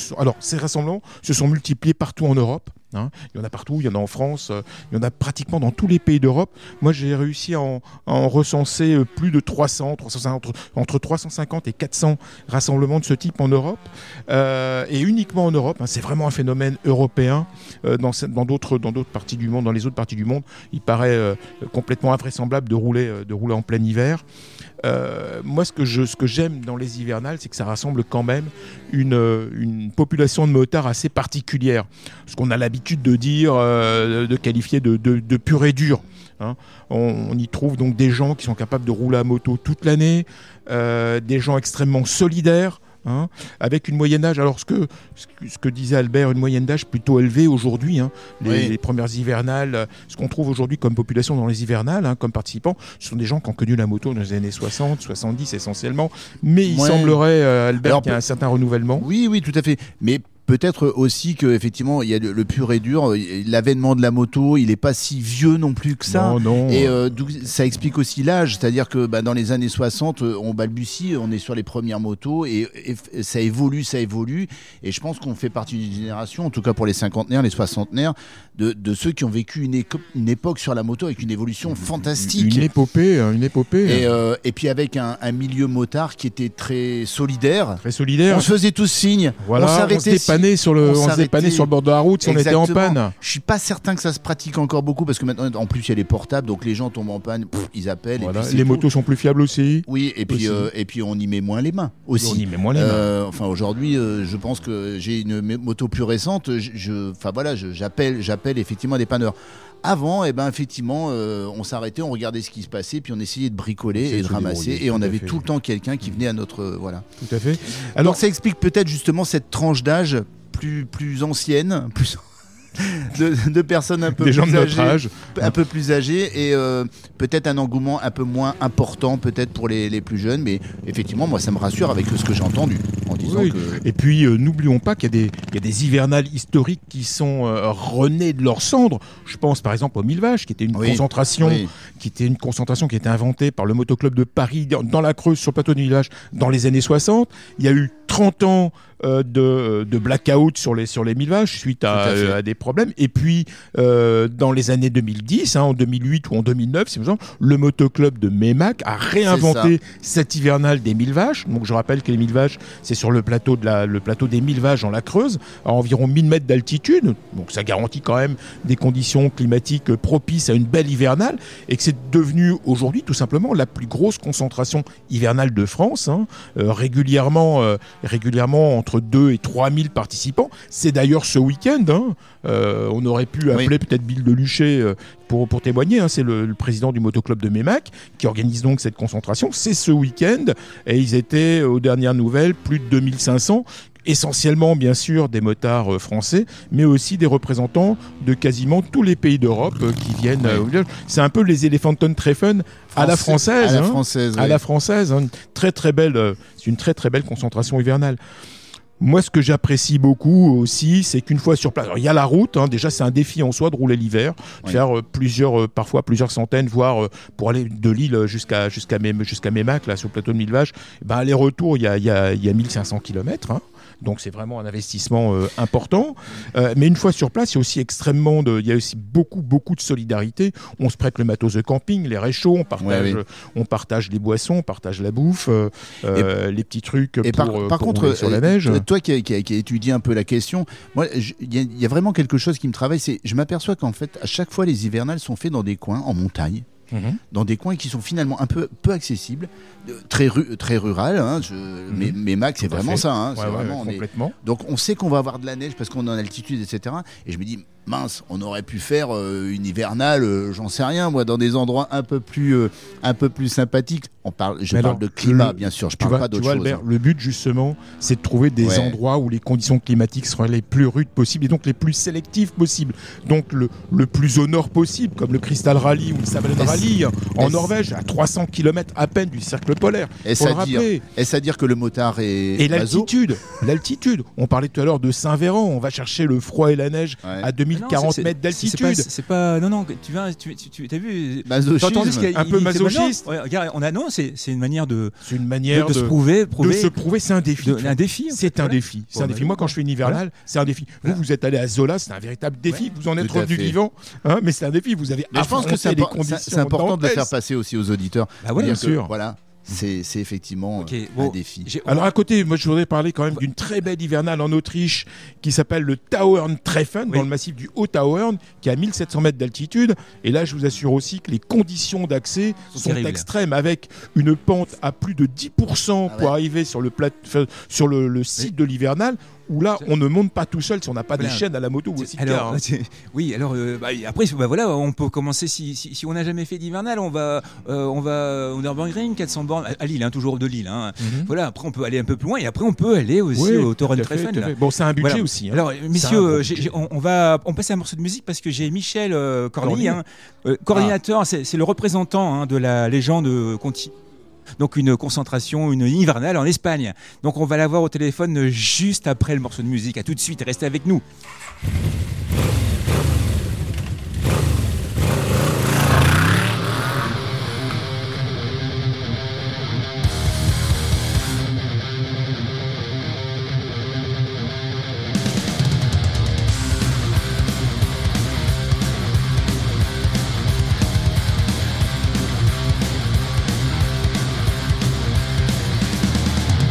se sont multipliés partout en Europe. Il y en a partout, il y en a en France, il y en a pratiquement dans tous les pays d'Europe. Moi, j'ai réussi à en recenser plus de 300, entre 350 et 400 rassemblements de ce type en Europe. Et uniquement en Europe, c'est vraiment un phénomène européen. Dans d'autres parties du monde, dans les autres parties du monde, il paraît complètement invraisemblable de rouler en plein hiver. Moi, ce que j'aime dans les hivernales, c'est que ça rassemble quand même une population de motards assez particulière. Ce qu'on a l'habitude de dire, de qualifier de pur et dur. On y trouve donc des gens qui sont capables de rouler à moto toute l'année, des gens extrêmement solidaires, avec une moyenne d'âge, alors ce que disait Albert, une moyenne d'âge plutôt élevée aujourd'hui, les premières hivernales, ce qu'on trouve aujourd'hui comme population dans les hivernales, comme participants, ce sont des gens qui ont connu la moto dans les années 60, 70 essentiellement, mais il semblerait, Albert, qu'il y a un certain renouvellement. Oui, tout à fait, mais peut-être aussi qu'effectivement, il y a le pur et dur, l'avènement de la moto, il n'est pas si vieux non plus que ça. Non. Et ça explique aussi l'âge, c'est-à-dire que dans les années 60, on balbutie, on est sur les premières motos et ça évolue. Et je pense qu'on fait partie d'une génération, en tout cas pour les cinquantenaires, les soixantenaires, de ceux qui ont vécu une époque sur la moto avec une évolution fantastique. Une épopée. Et puis avec un milieu motard qui était très solidaire. Très solidaire. On se faisait tous signe. Voilà, on s'arrêtait. On se dépannait sur le bord de la route si on était en panne. Je suis pas certain que ça se pratique encore beaucoup parce que maintenant, en plus, il y a les portables, donc les gens tombent en panne, ils appellent. Voilà. Et puis les motos sont plus fiables aussi. Oui, et puis on y met moins les mains aussi. Enfin, aujourd'hui, je pense que j'ai une moto plus récente. J'appelle effectivement des panneurs. Avant, effectivement, on s'arrêtait, on regardait ce qui se passait, puis on essayait de bricoler et de ramasser, et on avait tout le temps quelqu'un qui venait à notre voilà. Tout à fait. Alors, ça explique peut-être justement cette tranche d'âge plus ancienne, de personnes un peu des gens plus de notre âge, un peu plus âgées, et peut-être un engouement un peu moins important peut-être pour les plus jeunes, mais effectivement moi ça me rassure avec ce que j'ai entendu en disant que... Et puis n'oublions pas qu'il y a des hivernales historiques qui sont renées de leurs cendres. Je pense par exemple aux 1000 vaches, qui était une concentration qui était inventée par le motoclub de Paris dans la Creuse sur le plateau des 1000 vaches dans les années 60. Il y a eu 30 ans de blackout sur les 1000 vaches suite à des problèmes. Et puis, dans les années 2010, en 2008 ou en 2009, si vous le motoclub de Meymac a réinventé cette hivernale des 1000 vaches. Donc, je rappelle que les 1000 vaches, c'est sur le plateau des 1000 vaches dans la Creuse, à environ 1000 mètres d'altitude. Donc, ça garantit quand même des conditions climatiques propices à une belle hivernale, et que c'est devenu aujourd'hui tout simplement la plus grosse concentration hivernale de France. Régulièrement entre 2 et 3 000 participants. C'est d'ailleurs ce week-end. On aurait pu appeler peut-être Bill Deluchet pour témoigner. C'est le président du motoclub de Meymac qui organise donc cette concentration. C'est ce week-end et ils étaient, aux dernières nouvelles, plus de 2500. Essentiellement, bien sûr, des motards français, mais aussi des représentants de quasiment tous les pays d'Europe qui viennent. C'est un peu les Elefanten-Treffen à la française. À la française, à la française, hein, c'est une très très belle concentration hivernale. Moi, ce que j'apprécie beaucoup aussi, c'est qu'une fois sur place, il y a la route. Hein, déjà, c'est un défi en soi de rouler l'hiver, faire parfois plusieurs centaines, voire pour aller de Lille jusqu'à Mémac, là, sur le plateau de Millevaches. Aller-retour, il y a 1500 km. Hein. Donc c'est vraiment un investissement important. Mais une fois sur place, il y a aussi il y a aussi beaucoup de solidarité. On se prête le matos de camping, les réchauds, on partage les boissons, on partage la bouffe, les petits trucs pour rouler sur la neige. Toi qui a étudié un peu la question, moi il y a vraiment quelque chose qui me travaille. Je m'aperçois qu'en fait à chaque fois les hivernales sont faits dans des coins en montagne. Dans des coins qui sont finalement un peu accessibles, très rural. Hein, mais Mac, c'est vraiment ça. Hein, c'est vraiment, complètement. Donc on sait qu'on va avoir de la neige parce qu'on est en altitude, etc. Et je me dis, mince, on aurait pu faire une hivernale, j'en sais rien, moi, dans des endroits un peu plus sympathiques. Je parle de climat, bien sûr. Je parle pas d'autre chose. Albert, le but justement, c'est de trouver des endroits où les conditions climatiques seront les plus rudes possibles et donc les plus sélectives possibles. Donc le plus au nord possible, comme le Crystal Rally ou le Salmon Rally en Norvège, à 300 km à peine du cercle polaire. Est-ce à dire que le motard est et l'altitude. On parlait tout à l'heure de Saint-Véran. On va chercher le froid et la neige à 2040 mètres d'altitude. C'est pas non. Tu as vu masochisme. Un peu masochiste. Regarde, c'est une manière de se prouver. De se prouver, c'est un défi. Un défi. C'est un défi. C'est un défi. Moi, quand je fais une hivernale, c'est un défi. Vous êtes allé à Zola, c'est un véritable défi. Vous en êtes revenu vivant, hein, mais c'est un défi. Vous avez affronté les conditions. C'est important de le faire passer aussi aux auditeurs. Bien sûr. Voilà. C'est effectivement un défi. Alors à côté, moi je voudrais parler quand même d'une très belle hivernale en Autriche qui s'appelle le Tauerntreffen, dans le massif du Haut-Tauern, qui a 1700 mètres d'altitude. Et là, je vous assure aussi que les conditions d'accès sont extrêmes, avec une pente à plus de 10% pour arriver sur le site de l'hivernale. Où là, on ne monte pas tout seul si on n'a pas des chaînes à la moto ou aussi de car. Après, on peut commencer si on n'a jamais fait d'hivernale, on va au Nürburgring, 400 bornes à Lille, toujours de Lille. Hein. Voilà, après on peut aller un peu plus loin et après on peut aller aussi au Tauerntreffen. Bon, c'est un budget aussi. Hein. Alors, messieurs, on passe à un morceau de musique parce que j'ai Michel Corny, coordinateur, c'est le représentant de la légende Conti. Donc une concentration, une hivernale en Espagne. Donc on va la voir au téléphone juste après le morceau de musique. À tout de suite, restez avec nous.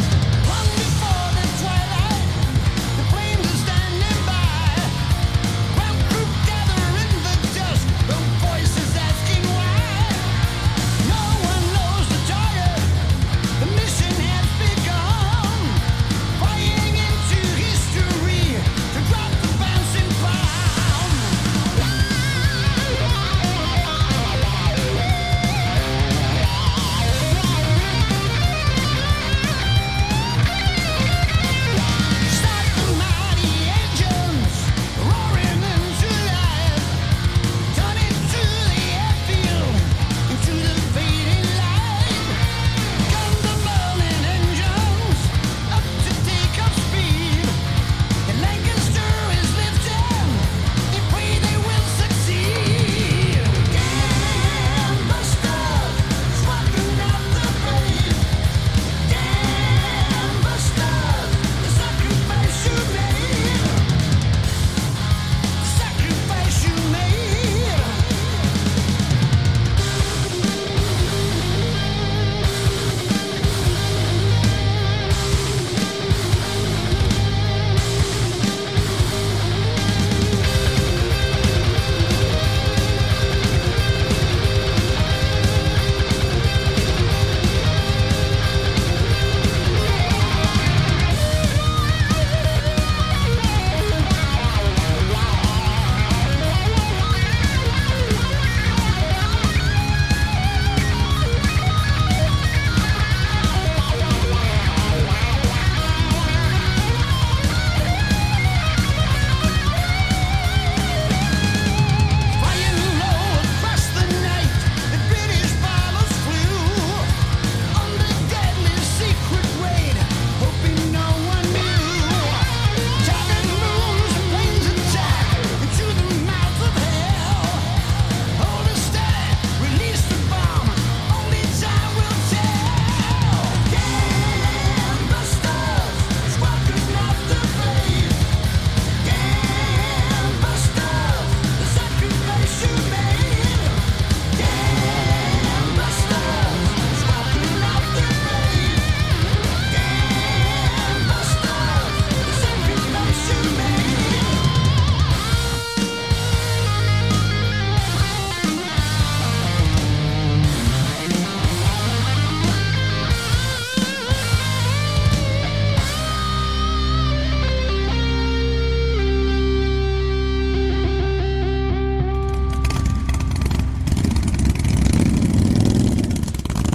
Long before the twilight, the flames are standing by.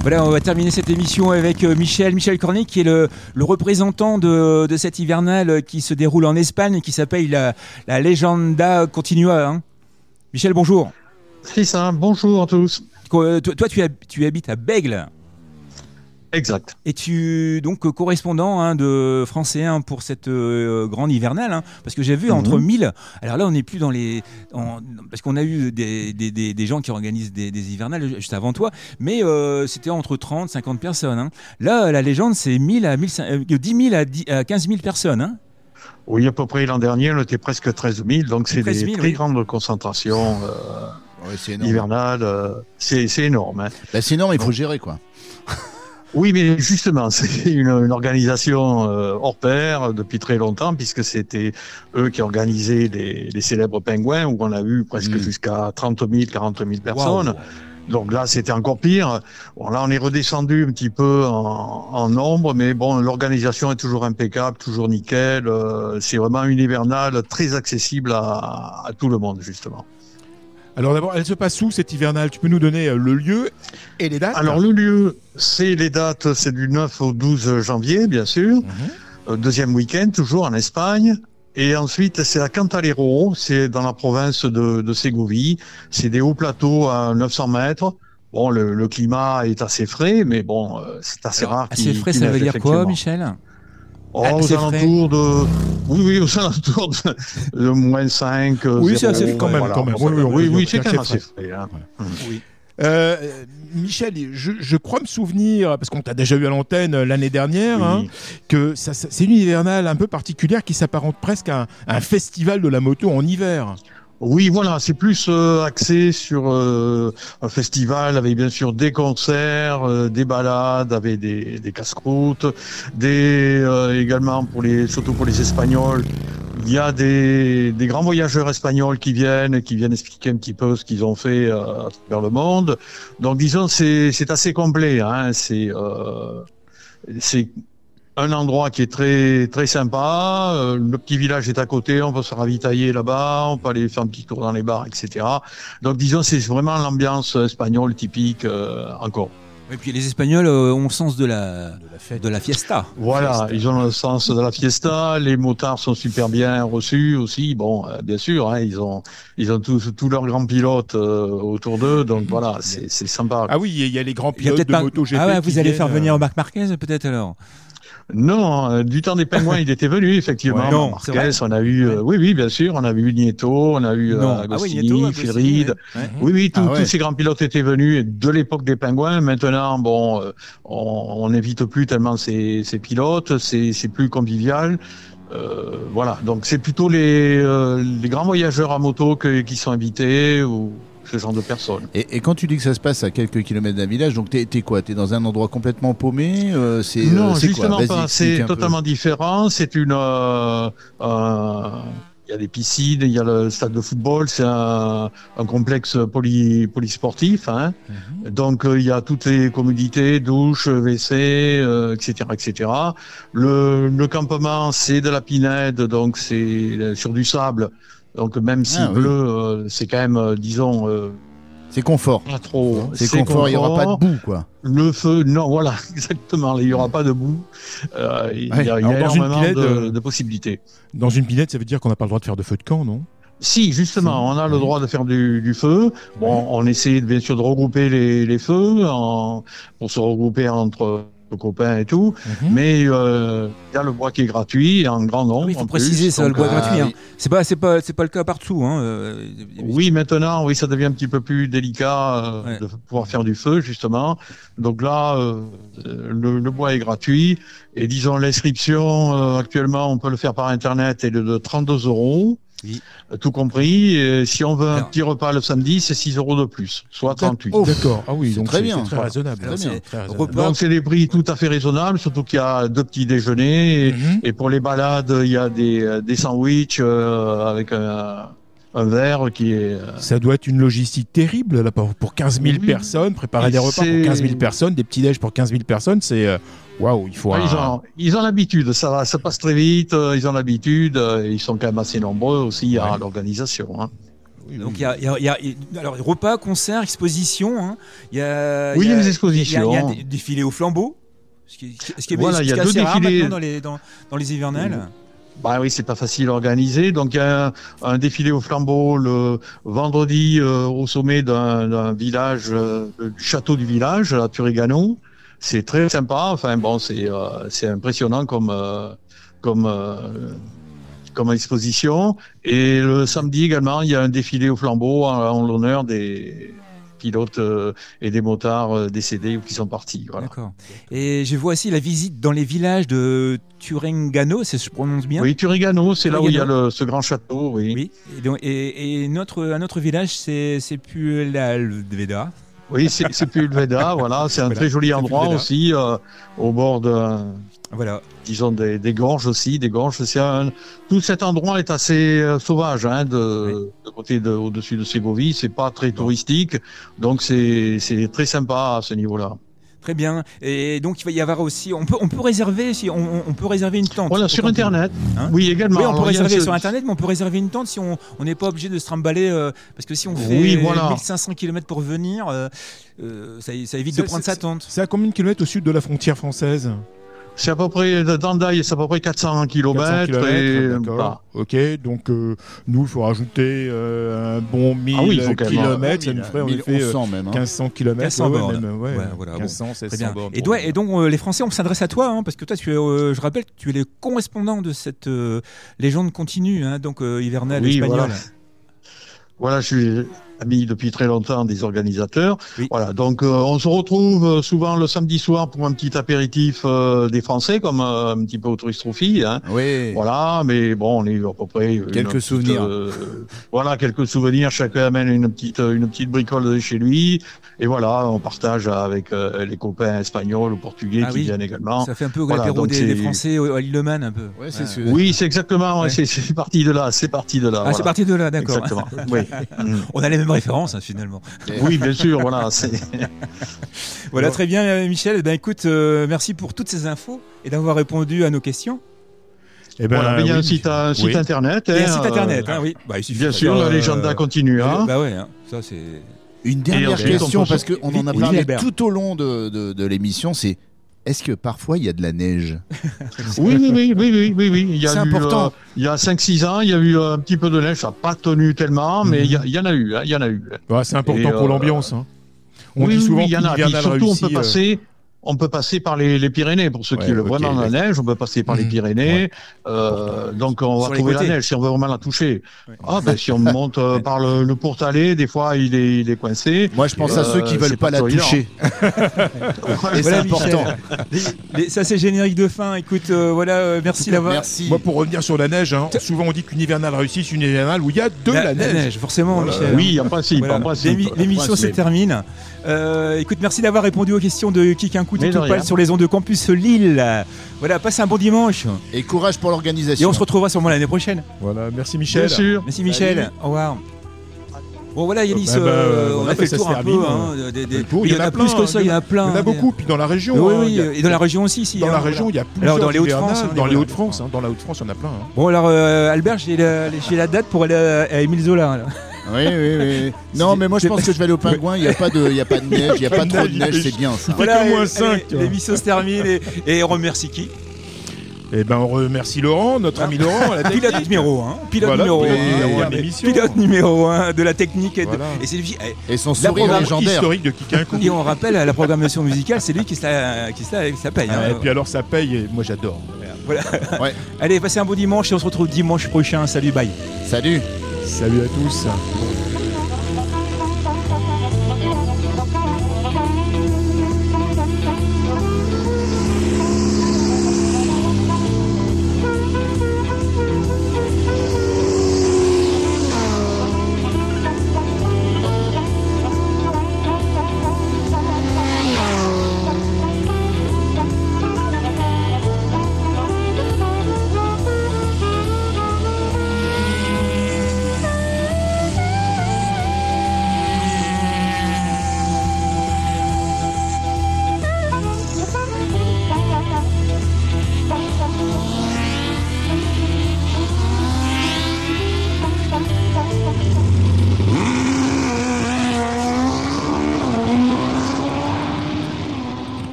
Voilà, on va terminer cette émission avec Michel Cornet, qui est le représentant de cette hivernale qui se déroule en Espagne, qui s'appelle la Leyenda Continua. Hein. Michel, bonjour. C'est ça, bonjour à tous. Toi, tu habites à Bègle. Exact. Et tu donc correspondant de français pour cette grande hivernale, parce que j'ai vu entre 1000. Alors là, on n'est plus dans parce qu'on a eu des gens qui organisent des hivernales juste avant toi, mais c'était entre 30, 50 personnes. Hein. Là, la légende, c'est 10 000 à 15 000 personnes. Hein. Oui, à peu près l'an dernier, on était presque 13 000, donc c'est des très grandes concentrations hivernales. C'est énorme. Hein. Bah, c'est énorme, il faut gérer, quoi. Oui, mais justement, c'est une organisation hors pair depuis très longtemps, puisque c'était eux qui organisaient les célèbres pingouins, où on a eu presque jusqu'à 30 000, 40 000 personnes. Wow. Donc là, c'était encore pire. Bon, là, on est redescendu un petit peu en nombre, mais bon, l'organisation est toujours impeccable, toujours nickel. C'est vraiment une hivernale très accessible à tout le monde, justement. Alors d'abord, elle se passe où cette hivernale ? Tu peux nous donner le lieu et les dates ? Alors le lieu, c'est du 9 au 12 janvier, bien sûr. Deuxième week-end, toujours en Espagne. Et ensuite, c'est à Cantalero, c'est dans la province de Ségovie. C'est des hauts plateaux à 900 mètres. Bon, le climat est assez frais, mais bon, c'est assez rare. Assez frais, ça veut dire quoi, Michel ? Aux alentours de... Oui, aux alentours de moins 5. Oui, c'est assez quand même. Voilà. Quand même. Oui, c'est quand même assez frais. Hein. Ouais. Oui. Michel, je crois me souvenir, parce qu'on t'a déjà eu à l'antenne l'année dernière, que c'est une hivernale un peu particulière qui s'apparente presque à un festival de la moto en hiver. Oui, voilà, c'est plus axé sur un festival avec bien sûr des concerts, des balades avec des casse-croûtes, également surtout pour les Espagnols. Il y a des grands voyageurs espagnols qui viennent expliquer un petit peu ce qu'ils ont fait à travers le monde. Donc disons c'est assez complet. Hein. C'est un endroit qui est très très sympa. Le petit village est à côté, on peut se ravitailler là-bas, on peut aller faire un petit tour dans les bars, etc. Donc disons c'est vraiment l'ambiance espagnole typique encore. Et puis les Espagnols ont le sens de la fiesta. Voilà, ils ont le sens de la fiesta. Les motards sont super bien reçus aussi. Bon, bien sûr, hein, ils ont tous leurs grands pilotes autour d'eux. Donc voilà, c'est sympa. Ah oui, il y a les grands pilotes de MotoGP. Ah ouais, vous allez faire venir Marc Marquez peut-être alors. Non, du temps des pingouins, il était venu effectivement. Ouais, non, Marquez, on a eu, oui, bien sûr, on a eu Nieto, on a eu Agostini, Phil Reed. Oui, tous ces grands pilotes étaient venus de l'époque des pingouins. Maintenant, bon, on n'invite plus tellement ces pilotes, c'est plus convivial. Voilà, donc c'est plutôt les grands voyageurs à moto qui sont invités ou ce genre de personnes. Et quand tu dis que ça se passe à quelques kilomètres d'un village, donc t'es quoi ? T'es dans un endroit complètement paumé ? Non, justement pas. C'est totalement différent. C'est il y a des piscines, il y a le stade de football, c'est un complexe polysportif. Hein. Donc il y a toutes les commodités, douche, WC, etc., etc. Le campement, c'est de la pinède, donc c'est sur du sable. Donc même si bleu, c'est quand même, disons... c'est confort. Pas trop. C'est confort, il n'y aura pas de boue, quoi. Le feu, non, voilà, exactement, il n'y aura pas de boue. Il y a énormément de possibilités. Dans une pinède, ça veut dire qu'on n'a pas le droit de faire de feu de camp, non ? Si, justement, on a le droit de faire du feu. Bon, on essaie bien sûr de regrouper les feux pour se regrouper entre... copains et tout, mais il y a le bois qui est gratuit en grand nombre. Oui, il faut préciser ça, le bois gratuit. Hein. C'est pas le cas partout. Hein. Oui, maintenant, ça devient un petit peu plus délicat de pouvoir faire du feu, justement. Donc là, le bois est gratuit et disons l'inscription actuellement, on peut le faire par internet, est de 32 €. Oui. Tout compris. Et si on veut un petit repas le samedi, c'est 6 € de plus, soit 38. Oh, d'accord. Ah oui, donc très bien. C'est très raisonnable. Donc c'est des prix tout à fait raisonnables, surtout qu'il y a 2 petits déjeuners. Et pour les balades, il y a des sandwichs avec un verre qui est... Ça doit être une logistique terrible là, pour 15 000 personnes, préparer des repas pour 15 000 personnes, des petits-déj pour 15 000 personnes, c'est... Waouh, il faut... Ils ont l'habitude, ça passe très vite, ils ont l'habitude, ils sont quand même assez nombreux aussi à l'organisation. Hein. Donc il y a alors repas, concerts, expositions. Hein. Il y a des expositions. Il y a des défilés au flambeau. Ce qui est voilà, il y a assez 2 rare défilés dans les hivernales. Bah oui, c'est pas facile à organiser. Donc il y a un défilé au flambeau le vendredi au sommet d'un village, du château du village à Turigano. C'est très sympa. Enfin bon, c'est impressionnant comme exposition. Et le samedi également, il y a un défilé au flambeau en l'honneur des pilotes et des motards décédés ou qui sont partis. Voilà. D'accord. Et je vois aussi la visite dans les villages de Turigano, je prononce bien. Oui, Turigano, c'est là où il y a ce grand château. Oui. Oui. Et un autre village, c'est Pulveda. Oui, c'est Pulveda, voilà. C'est un très joli endroit aussi, au bord disons des gorges aussi, tout cet endroit est assez sauvage, hein, de côté au-dessus de Ségovie. C'est pas très touristique, donc c'est très sympa à ce niveau-là. Très bien. Et donc il va y avoir aussi, on peut réserver on peut réserver une tente. Voilà, sur Internet. Hein, oui, également. Oui, on peut réserver sur Internet, mais on peut réserver une tente si on n'est pas obligé de se trimballer, parce que si on fait 1500 km pour venir, ça évite de prendre sa tente. C'est à combien de kilomètres au sud de la frontière française ? C'est à peu près, d'Andaï, c'est à peu près 400 km. D'accord. Ok, donc nous, il faut rajouter un bon 1000 km. Ça nous ferait en effet 1500 km. 1500 bornes. Voilà, 1500, 1600 bornes. Et donc, les Français, on s'adresse à toi, hein, parce que toi, je rappelle que tu es le correspondant de cette légende continue, hein, donc hivernale espagnole. Voilà, je suis ami depuis très longtemps des organisateurs. Oui. Voilà, donc on se retrouve souvent le samedi soir pour un petit apéritif des Français, comme un petit peu au Tourist Trophy. Hein. Oui. Voilà, mais bon, on est à peu près quelques souvenirs. Voilà, quelques souvenirs. Chacun amène une petite bricole de chez lui, et voilà, on partage avec les copains espagnols ou portugais qui viennent également. Ça fait un peu l'apéro des Français à l'Île-de-Man, un peu. Ouais, oui, c'est exactement. Ouais. C'est parti de là. Ah, voilà. C'est parti de là, d'accord. Exactement. Oui. On a les mêmes références, hein, finalement. Oui, bien sûr, voilà. Voilà, très bien, Michel. Ben, écoute, merci pour toutes ces infos et d'avoir répondu à nos questions. Eh ben, voilà, il y a un site internet. Il y a un site internet, oui. Bah, il suffit bien sûr, la légende continue. Hein. Bah ouais, ça c'est... Une dernière question, parce qu'on en a parlé tout au long de l'émission, c'est... Est-ce que parfois il y a de la neige ? Oui. C'est important. Il y a 5-6 ans, il y a eu un petit peu de neige. Ça n'a pas tenu tellement, mais il y en a eu. Ouais, c'est important pour l'ambiance. Hein. On dit souvent qu'il y en a. Surtout, on peut passer par les Pyrénées. Pour ceux qui le voient dans la neige, on peut passer par les Pyrénées. Donc, on va trouver la neige si on veut vraiment la toucher. Ouais. Si on monte par le Pourtalais, des fois, il est coincé. Moi, je pense à ceux qui veulent pas la toucher. Et c'est important. Ça, c'est générique de fin. Écoute, merci d'avoir. Merci. Moi, pour revenir sur la neige, hein, souvent on dit qu'une hivernale réussit, c'est une hivernale où il y a de la neige. Forcément, Michel. Oui, en principe. L'émission se termine. Écoute, merci d'avoir répondu aux questions de Kikinkou et Toupal sur les ondes de Campus Lille. Voilà, passez un bon dimanche. Et courage pour l'organisation. Et on se retrouvera sûrement l'année prochaine. Voilà, merci Michel. Bien sûr. Merci Michel. Salut. Au revoir. Bon voilà Yanis, on a fait le tour un peu. Il y en a plus que ça, il y en a plein. Il y en a beaucoup, puis dans la région. Oui, et dans la région aussi. Dans la région, il y a plusieurs. Dans les Hauts-de-France. Dans les Hauts-de-France, il y en a plein. Bon alors Albert, j'ai la date pour aller à Émile Zola. Oui. Non, mais moi je pense que je vais aller au Pingouin. Il n'y a pas de neige, il n'y a pas trop de neige, c'est bien ça. Voilà, l'émission se termine et on remercie qui ? Eh ben, on remercie Laurent, notre ami Laurent. Pilote numéro 1. Pilote numéro 1 de la technique. Et c'est lui. Et son sourire légendaire. Historique de Kikinkou. Et on rappelle à la programmation musicale, c'est lui qui se la paye. Et puis alors, ça paye, et moi j'adore. Voilà. Ouais. Allez, passez un beau dimanche et on se retrouve dimanche prochain. Salut, bye. Salut. Salut à tous.